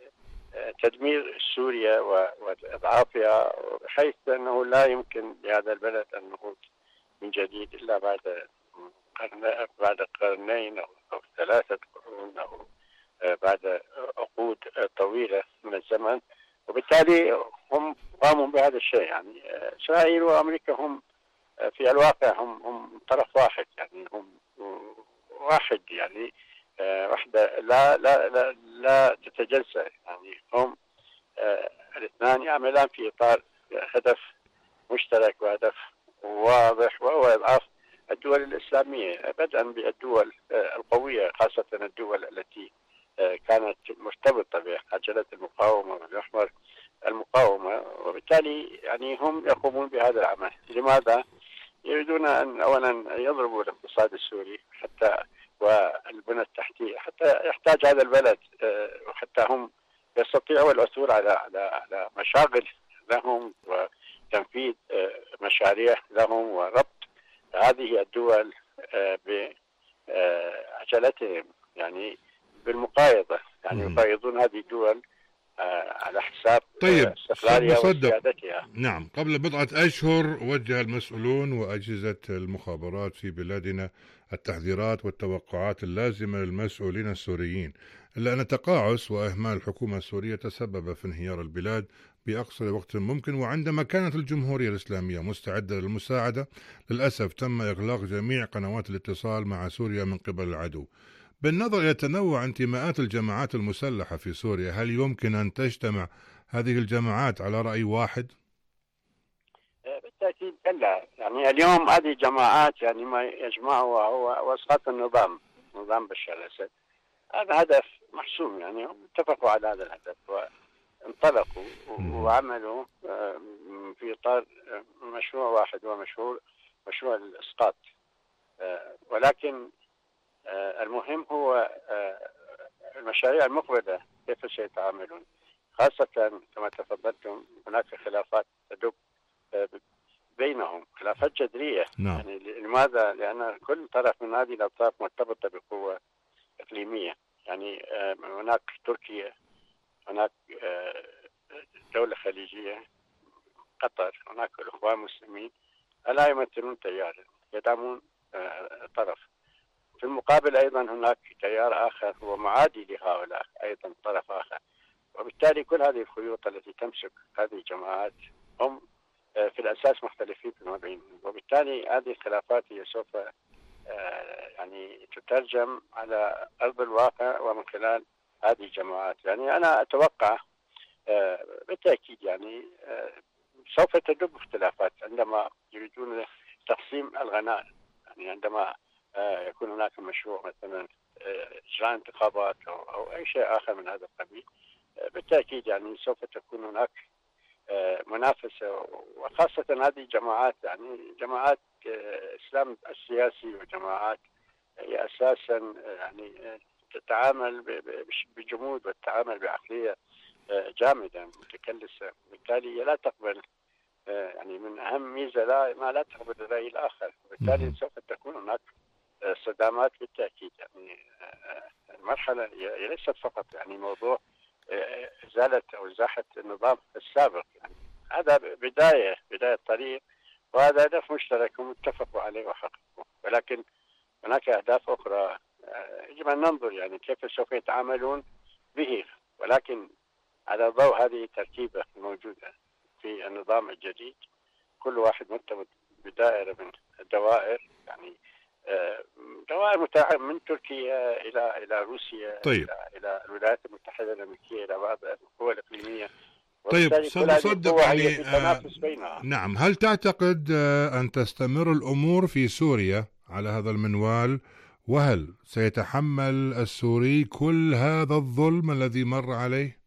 تدمير سوريا وإضعافها، بحيث أنه لا يمكن لهذا البلد النهوض من جديد إلا بعد قرنين أو 3 قرون أو بعد عقود طويلة من الزمن. وبالتالي هم قاموا بهذا الشيء. يعني إسرائيل وأمريكا هم في الواقع هم طرف واحد، يعني هم واحد، يعني وحدة لا تتجزأ. يعني هم الاثنان يعملان في إطار هدف مشترك وهدف واضح، وهو إضعاف الدول الإسلامية، بدءا بالدول القوية، خاصة الدول التي كانت مرتبطة بعجلة المقاومة والمحور المقاومة. وبالتالي يعني هم يقومون بهذا العمل. لماذا؟ يريدون أن أولا يضربوا الاقتصاد السوري حتى والبنى التحتية، حتى يحتاج هذا البلد، وحتى هم يستطيعوا العثور على مشاغل لهم وتنفيذ مشاريع لهم وربط هذه الدول بعجلتهم، يعني بالمقايضة، يعني يقايضون هذه الدول على حساب استقلالها وسيادتها. نعم، قبل بضعة أشهر وجه المسؤولون وأجهزة المخابرات في بلادنا التحذيرات والتوقعات اللازمة للمسؤولين السوريين، إلا أن تقاعس وإهمال الحكومة السورية تسبب في انهيار البلاد بأقصر وقت ممكن. وعندما كانت الجمهورية الإسلامية مستعدة للمساعدة، للأسف تم إغلاق جميع قنوات الاتصال مع سوريا من قبل العدو. بالنظر إلى تنوع انتماءات الجماعات المسلحة في سوريا، هل يمكن أن تجتمع هذه الجماعات على رأي واحد؟ بالتأكيد لا. يعني اليوم هذه الجماعات يعني ما يجمعها هو إسقاط نظام بشار الأسد. هذا هدف محسوم، يعني هم اتفقوا على هذا الهدف وانطلقوا وعملوا في إطار مشروع واحد، هو مشروع الإسقاط. ولكن المهم هو المشاريع المقبلة كيف سيتعاملون، خاصة كما تفضلتم هناك خلافات تدب بينهم، خلافات جذرية. نعم. يعني لماذا؟ لأن كل طرف من هذه الأطراف مرتبطة بقوة إقليمية. يعني هناك تركيا، هناك دولة خليجية قطر، هناك الإخوان المسلمين، لا يمثلون تيارا، يدعمون طرف. في المقابل أيضا هناك تيار آخر هو معادي لهؤلاء، أيضا طرف آخر. وبالتالي كل هذه الخيوط التي تمسك هذه الجماعات هم في الأساس مختلفين فيما بينهم، وبالتالي هذه الخلافات هي سوف يعني تترجم على أرض الواقع ومن خلال هذه الجماعات. يعني أنا أتوقع بالتأكيد يعني سوف تدب اختلافات عندما يريدون تقسيم الغنائم. يعني عندما يكون هناك مشروع مثلا إجراء انتخابات أو أي شيء آخر من هذا القبيل، بالتأكيد يعني سوف تكون هناك منافسة، وخاصة هذه الجماعات يعني جماعات الإسلام السياسي وجماعات هي أساسا يعني تتعامل بجمود وتتعامل بعقلية جامدة متكلسة، بالتالي لا تقبل يعني من أهم ميزة لا تقبل الرأي الآخر، وبالتالي سوف تكون هناك صدامات بالتأكيد. يعني المرحلة هي ليست فقط يعني موضوع إزالة أو إزاحة النظام السابق، يعني هذا بداية طريق، وهذا هدف مشترك ومتفق عليه وحققه، ولكن هناك أهداف أخرى يجب أن ننظر يعني كيف سوف يتعاملون به، ولكن على ضوء هذه التركيبة الموجودة في النظام الجديد، كل واحد مرتبط بدائرة من الدوائر، يعني دوائر من تركيا إلى روسيا، طيب. إلى الولايات المتحدة الأمريكية، إلى بعض القوى الإقليمية. طيب أستاذ مصدق، يعني نعم، هل تعتقد أن تستمر الأمور في سوريا على هذا المنوال؟ وهل سيتحمل السوري كل هذا الظلم الذي مر عليه؟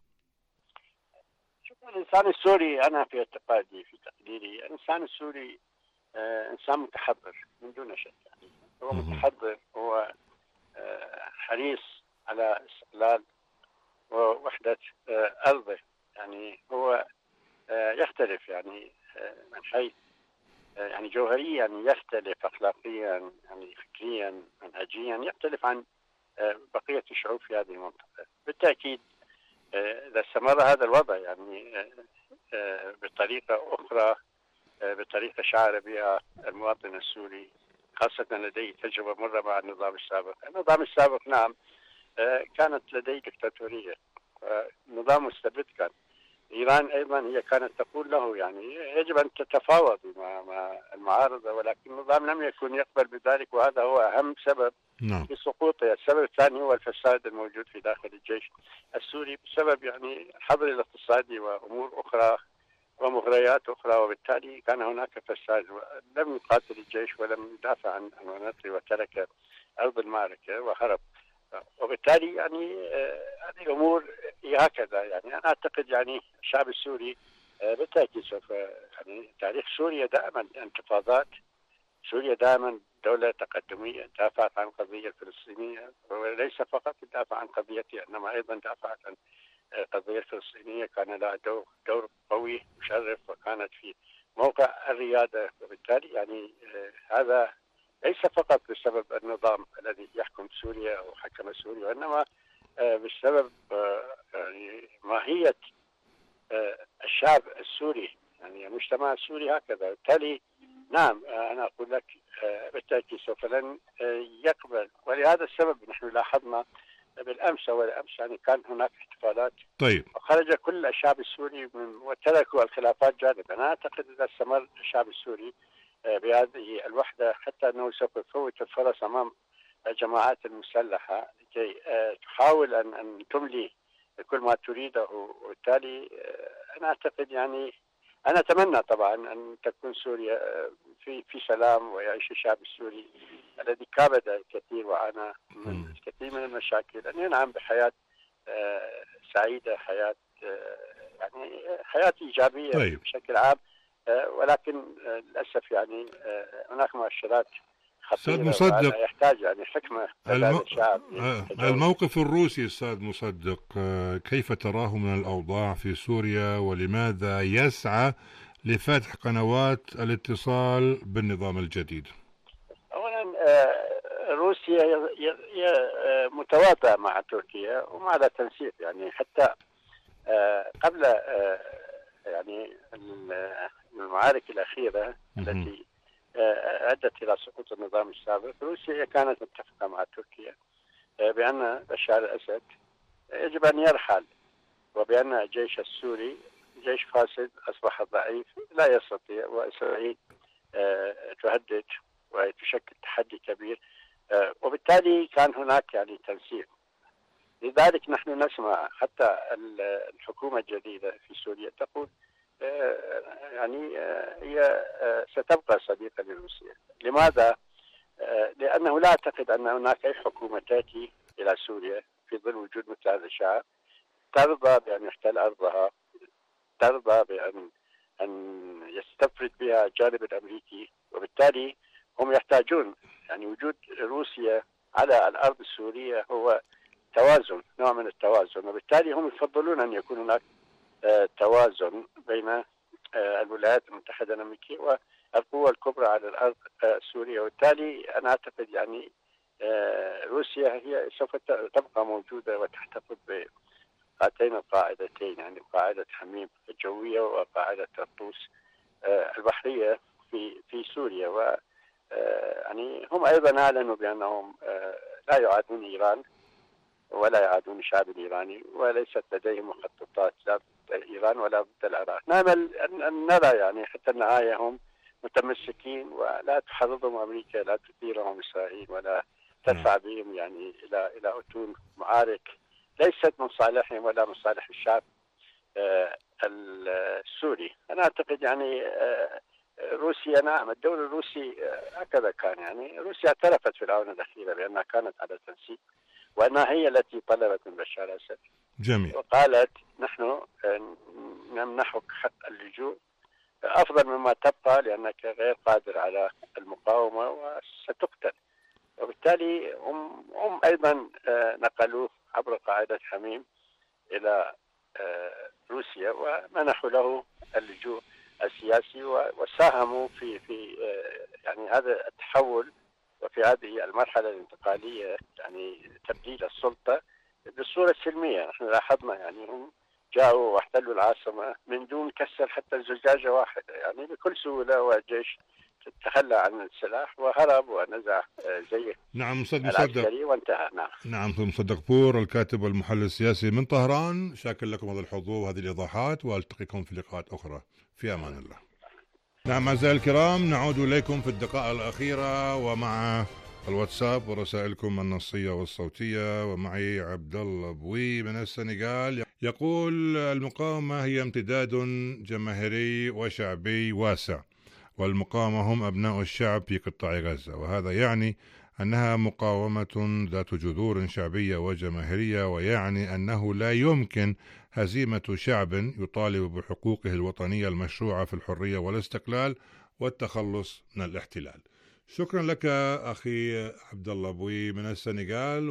شوف، الإنسان السوري أنا في اعتقادي في تقديري الإنسان السوري إنسان متحضر من دون شك. يعني هو متحضر، هو حريص على استقلال ووحدة أرضه. يعني هو يختلف يعني من حيث يعني جوهريا، يختلف أخلاقيا، يعني فكريا، منهجيا، يختلف عن بقية الشعوب في هذه المنطقة. بالتأكيد إذا استمر هذا الوضع يعني بطريقة أخرى، بطريقة شعر بها المواطن السوري، خاصة لديه تجربة مرة مع النظام السابق. النظام السابق نعم كانت لديه دكتاتورية، نظام مستبد كان. إيران أيضا هي كانت تقول له يعني يجب أن تتفاوض مع المعارضة، ولكن النظام لم يكن يقبل بذلك، وهذا هو أهم سبب في سقوطه. السبب الثاني هو الفساد الموجود في داخل الجيش السوري بسبب يعني الحظر الاقتصادي وأمور أخرى ومغريات أخرى، وبالتالي كان هناك فساد، لم يقاتل الجيش ولم يدافع عن عناصره وترك أرض المعركة وهرب. وبالتالي يعني هذه الأمور هكذا. يعني أنا أعتقد يعني الشعب السوري بالتأكيد سوف يعني تاريخ سوريا دائما انتفاضات، سوريا دائما دولة تقدمية دافعت عن القضية الفلسطينية، وليس فقط دافع عن قضيتها إنما أيضا دافعت عن القضية الفلسطينية، كان لها دور قوي مشرف، وكانت في موقع الريادة. وبالتالي يعني هذا ليس فقط بسبب النظام الذي يحكم سوريا أو حكم سوريا، وإنما بسبب يعني ماهية الشعب السوري، يعني المجتمع السوري هكذا. بالتالي نعم أنا أقول لك بالتأكيد سوف لن يقبل، ولهذا السبب نحن لاحظنا بالأمس والأمس يعني كان هناك احتفالات. طيب. وخرج كل الشعب السوري وتركوا الخلافات جانبا. أنا أعتقد إذا استمر الشعب السوري بهذه الوحدة حتى أنه سوف يفوت الفرص أمام الجماعات المسلحة لكي تحاول أن تملي كل ما تريده. وبالتالي أنا أعتقد يعني أنا أتمنى طبعا أن تكون سوريا في سلام، ويعيش الشعب السوري الذي كابد الكثير وعانى من الكثير من المشاكل أن ينعم بحياة سعيدة، حياة يعني حياة إيجابية. طيب. بشكل عام. ولكن للأسف يعني هناك مؤشرات أستاذ مصدق، يحتاج يعني حكمة الشعب. الموقف الروسي أستاذ مصدق كيف تراه من الأوضاع في سوريا، ولماذا يسعى لفتح قنوات الاتصال بالنظام الجديد؟ أولا روسيا متواطئة مع تركيا ومع تنسيق، يعني حتى قبل يعني المعارك الأخيرة التي أدت إلى سقوط النظام السابق. روسيا كانت متفقة مع تركيا بأن بشار الأسد يجب أن يرحل، وبأن الجيش السوري جيش فاسد أصبح ضعيف لا يستطيع، وإسرائيل تهدد وتشكل تحدي كبير، وبالتالي كان هناك يعني تنسيق. لذلك نحن نسمع حتى الحكومة الجديدة في سوريا تقول يعني هي ستبقى صديقة لروسيا. لماذا؟ لأنه لا أعتقد أن هناك أي حكومة تأتي إلى سوريا في ظل وجود مثل هذا الشعب ترضى بأن يحتل أرضها، ترضى بأن يستفرد بها الجانب الأمريكي. وبالتالي هم يحتاجون يعني وجود روسيا على الأرض السورية هو توازن، نوع من التوازن، وبالتالي هم يفضلون أن يكون هناك توازن بين الولايات المتحدة الأمريكية والقوى الكبرى على الأرض السورية. وبالتالي أنا أعتقد يعني روسيا هي سوف تبقى موجودة وتحتفظ بهاتين القاعدتين، يعني قاعدة حميم الجوية وقاعدة الطوس البحرية في سوريا. و يعني هم أيضا أعلنوا بأنهم لا يعادون إيران ولا يعادون الشعب الإيراني، وليست لديهم مخططات لا ضد إيران ولا ضد العراق. نأمل أن نرى يعني حتى النهاية هم متمسكين ولا تحرضهم أمريكا، لا تثيرهم إسرائيل ولا تدفع بهم يعني إلى أتون معارك ليست من صالحهم ولا من صالح الشعب السوري. أنا أعتقد يعني روسيا نعم الدور الروسي هكذا كان، يعني روسيا اعترفت في الآونة الأخيرة بأنها كانت على تنسيق وأنها هي التي طلبت من بشار الأسد. جميل. وقالت نحن نمنحك حق اللجوء أفضل مما تبقى لأنك غير قادر على المقاومة وستقتل. وبالتالي هم أيضا نقلوه عبر قاعدة حميم إلى روسيا ومنحوا له اللجوء السياسي وساهموا في يعني هذا التحول وفي هذه المرحلة الانتقالية، يعني تبديل السلطة بالصورة السلمية. نحن لاحظنا يعني هم جاءوا واحتلوا العاصمة من دون كسر حتى زجاجة واحدة، يعني بكل سهولة، والجيش تخلى عن السلاح وهرب ونزع زيه. نعم أستاذ مصدق وانتهى. نعم مصدق بور الكاتب والمحلل السياسي من طهران، شاكر لكم هذا الحضور وهذه الإيضاحات، والتقيكم في لقاءات أخرى. في أمان الله. نعم أعزائي الكرام، نعود إليكم في الدقائق الأخيرة ومع الواتساب ورسائلكم النصية والصوتية، ومعي عبد الله بوي من السنغال. يقول المقاومة هي امتداد جماهيري وشعبي واسع، والمقاومة هم أبناء الشعب في قطاع غزة، وهذا يعني أنها مقاومة ذات جذور شعبية وجماهيرية، ويعني أنه لا يمكن هزيمة شعب يطالب بحقوقه الوطنية المشروعة في الحرية والاستقلال والتخلص من الاحتلال. شكرا لك أخي عبد الله بوي من السنغال.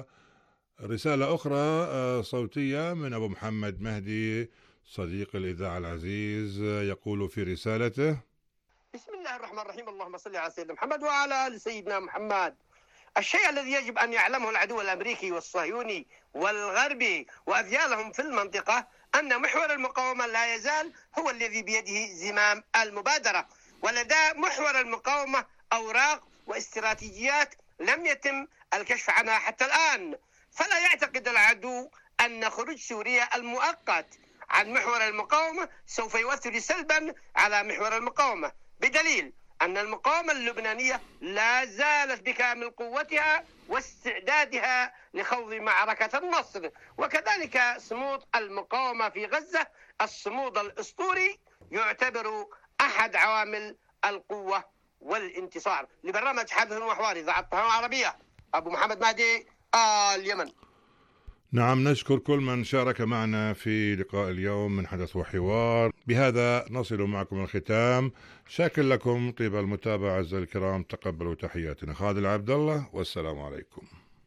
ورسالة أخرى صوتية من أبو محمد مهدي صديق الإذاعة العزيز، يقول في رسالته: بسم الله الرحمن الرحيم، اللهم صل على سيدنا محمد وعلى آل سيدنا محمد. الشيء الذي يجب أن يعلمه العدو الأمريكي والصهيوني والغربي وأذيالهم في المنطقة أن محور المقاومة لا يزال هو الذي بيده زمام المبادرة، ولدى محور المقاومة أوراق واستراتيجيات لم يتم الكشف عنها حتى الآن. فلا يعتقد العدو أن خروج سوريا المؤقت عن محور المقاومة سوف يؤثر سلبا على محور المقاومة، بدليل أن المقاومة اللبنانية لا زالت بكامل قوتها واستعدادها لخوض معركة النصر، وكذلك صمود المقاومة في غزة. الصمود الأسطوري يعتبر أحد عوامل القوة والانتصار. لبرنامج حدث وحوار إذاعة الطهران العربية، أبو محمد مهدي، اليمن. نعم، نشكر كل من شارك معنا في لقاء اليوم من حدث وحوار. بهذا نصل معكم الختام، شاكر لكم طيب المتابعة. أعزائي الكرام، تقبلوا تحياتنا. خالد العبد الله، والسلام عليكم.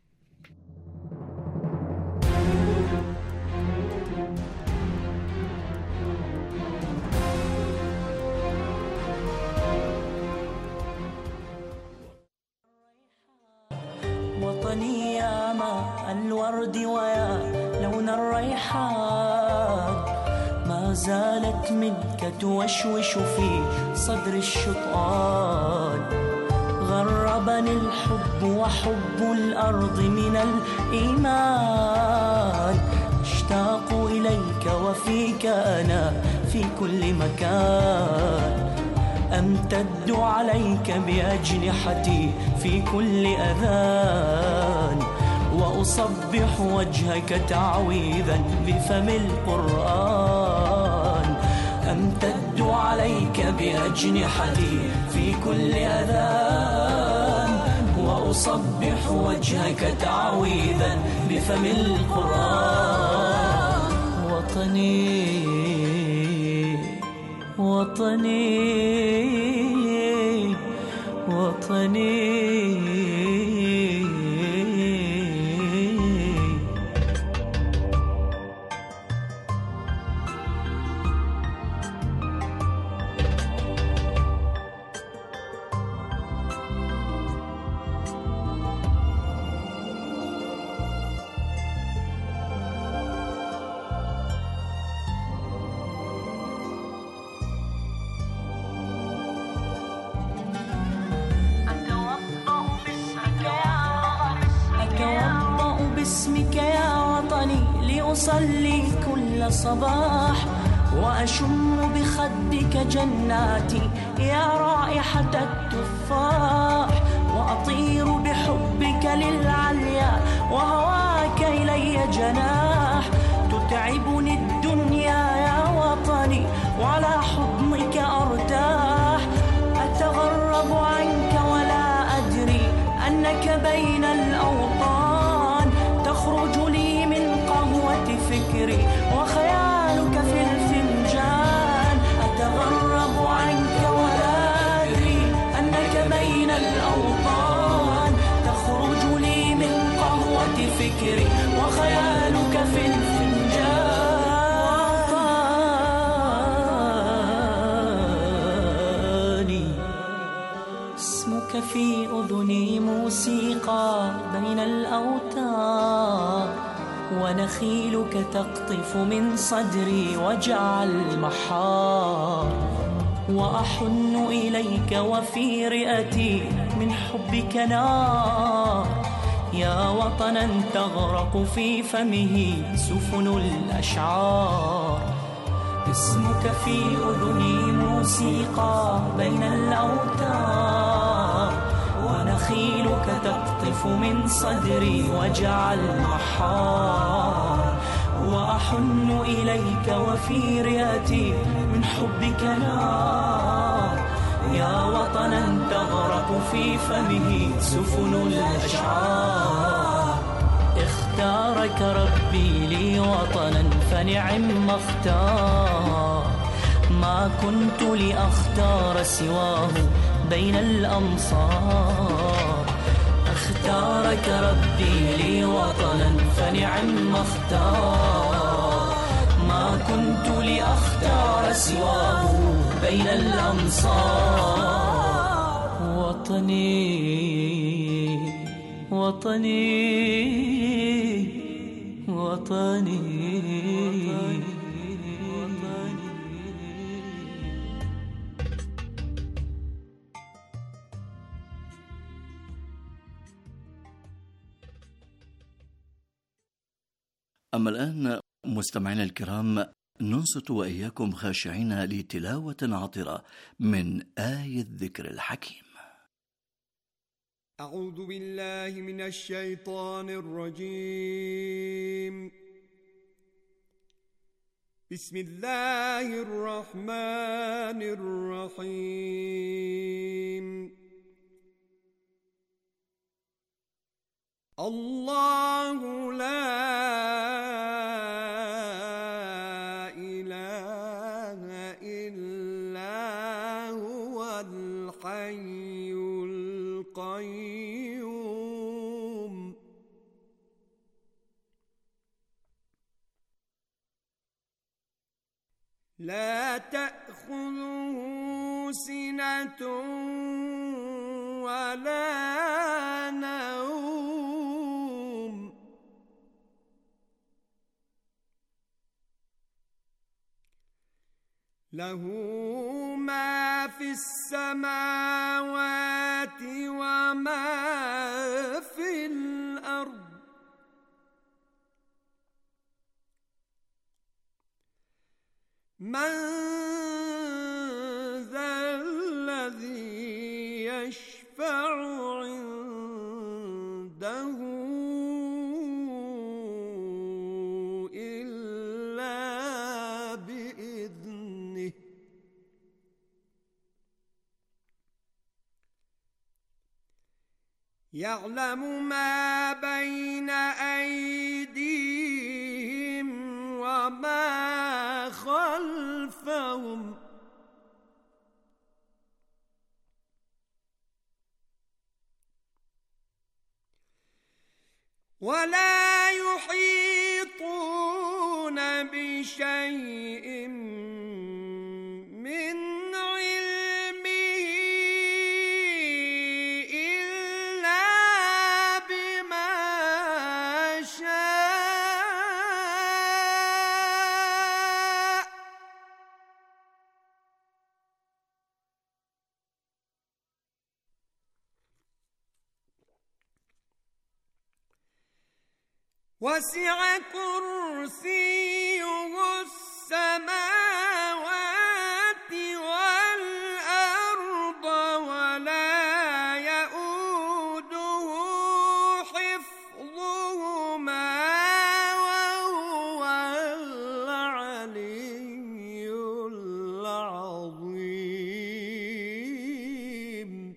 وطني يا ماء الورد ويا لون الريحان، ما ما زالت منك توشوش في صدر الشطآن. غربني الحب وحب الأرض من الإيمان. اشتاق إليك وفيك أنا في كل مكان. أمتد عليك بأجنحتي في كل أذان. وأصبح وجهك تعويذا بفم القرآن. أمتد عليك بأجنحتي في كل أذان. وأصبح وجهك تعويذا بفم القرآن. وطني وطني وطني باسمك يا وطني لأصلي كل صباح. وأشم بخدك جناتي يا رائحة التفاح. وأطير بحبك للعليا وهواك إلي جناح. تتعبني الدنيا يا وطني وعلى حضنك أرتاح. أتغرب عنك ولا أدري أنك بين الأوطان. تخرج لي من قهوة فكري وخيالك في الفنجان. أتغرب عنك ولا أدري أنك بين الأوطان. تخرج لي من قهوة فكري وخيالك في الفنجان. اسمك في أذني موسيقى بين الأوتار. ونخيلك تقطف من صدري وجع المحار. وأحن إليك وفي رئتي من حبك نار. يا وطنا تغرق في فمه سفن الأشعار. اسمك في أذني موسيقى بين الأوتار. ونخيلك تقطف من صدري وجع المحار. وأحن إليك وفي رئتي من حبك نار. يا وطنا تغرق في فمه سفن الأشعار. اختارك ربي لي وطنا فنعم ما اختار. ما كنت لأختار سواه بين الأمصار. اختارك ربي لي وطنا فنعم ما اختار. ما كنت لأختار سواه بين الأمصار. وطني وطني وطني. أما الآن مستمعينا الكرام ننصت وإياكم خاشعين لتلاوة عطرة من آية الذكر الحكيم. أعوذ بالله من الشيطان الرجيم. بسم الله الرحمن الرحيم. الله لا إله إلا هو الحي القيوم. لا تأخذه سنة ولا نوم. له ما في السماوات وما في الأرض من ذا الذي يشفع عنده إلا بإذنه يعلم ما بين أيديهم وما خلفهم ولا يحيطون بشيء من علمه إلا بما شاء وسع كرسيه السماوات والأرض ولا يؤوده حفظهما وهو العلي العظيم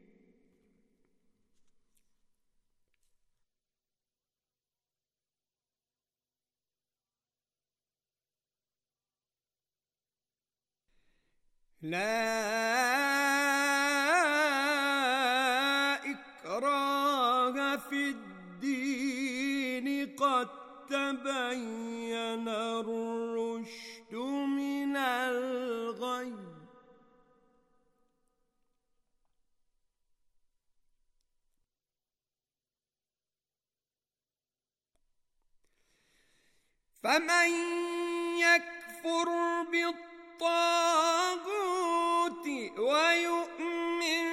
لا إكراه في الدين قد تبين الرشد من الغي فمن يكفر بالطاغوت ويؤمن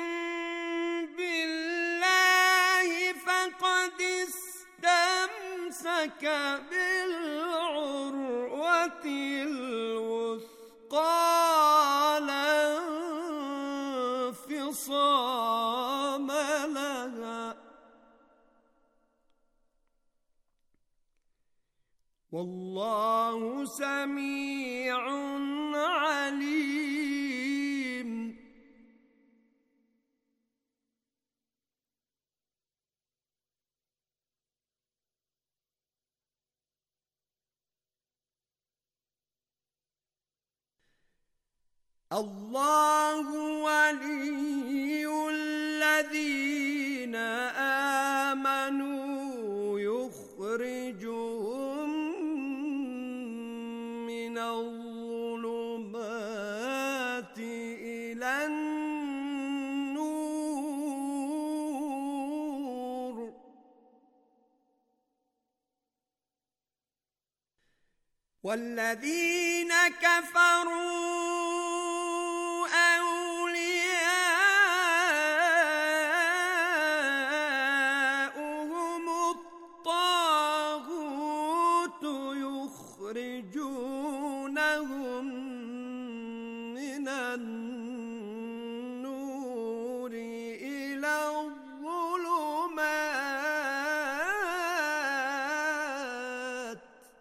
بالله فقد استمسك بالعروة الوثقى لا انفصام لها والله سميع عليم الله ولي الذين آمنوا يخرجهم من الظلمات إلى النور والذين كفروا أولياؤهم الطاغوت يخرجونهم من النور إلى الظلمات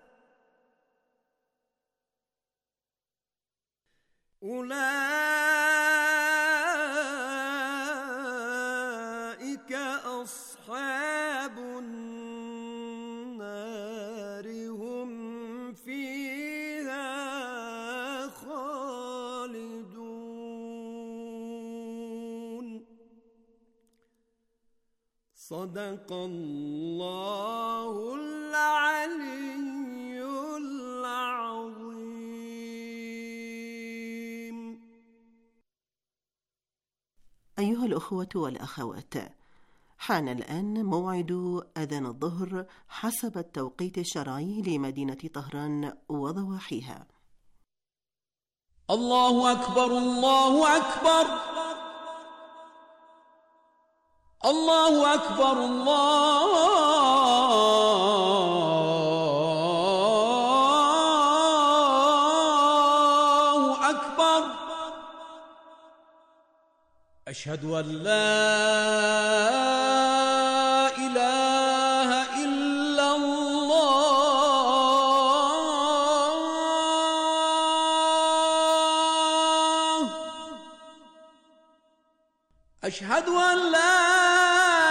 أولئك أصحاب النار هم فيها خالدون صدق الله العلي العظيم. أيها الأخوة والأخوات، حان الآن موعد أذان الظهر حسب التوقيت الشرعي لمدينة طهران وضواحيها. الله أكبر الله أكبر الله أكبر الله أكبر أشهد أن لا إله إلا الله أشهد أن لا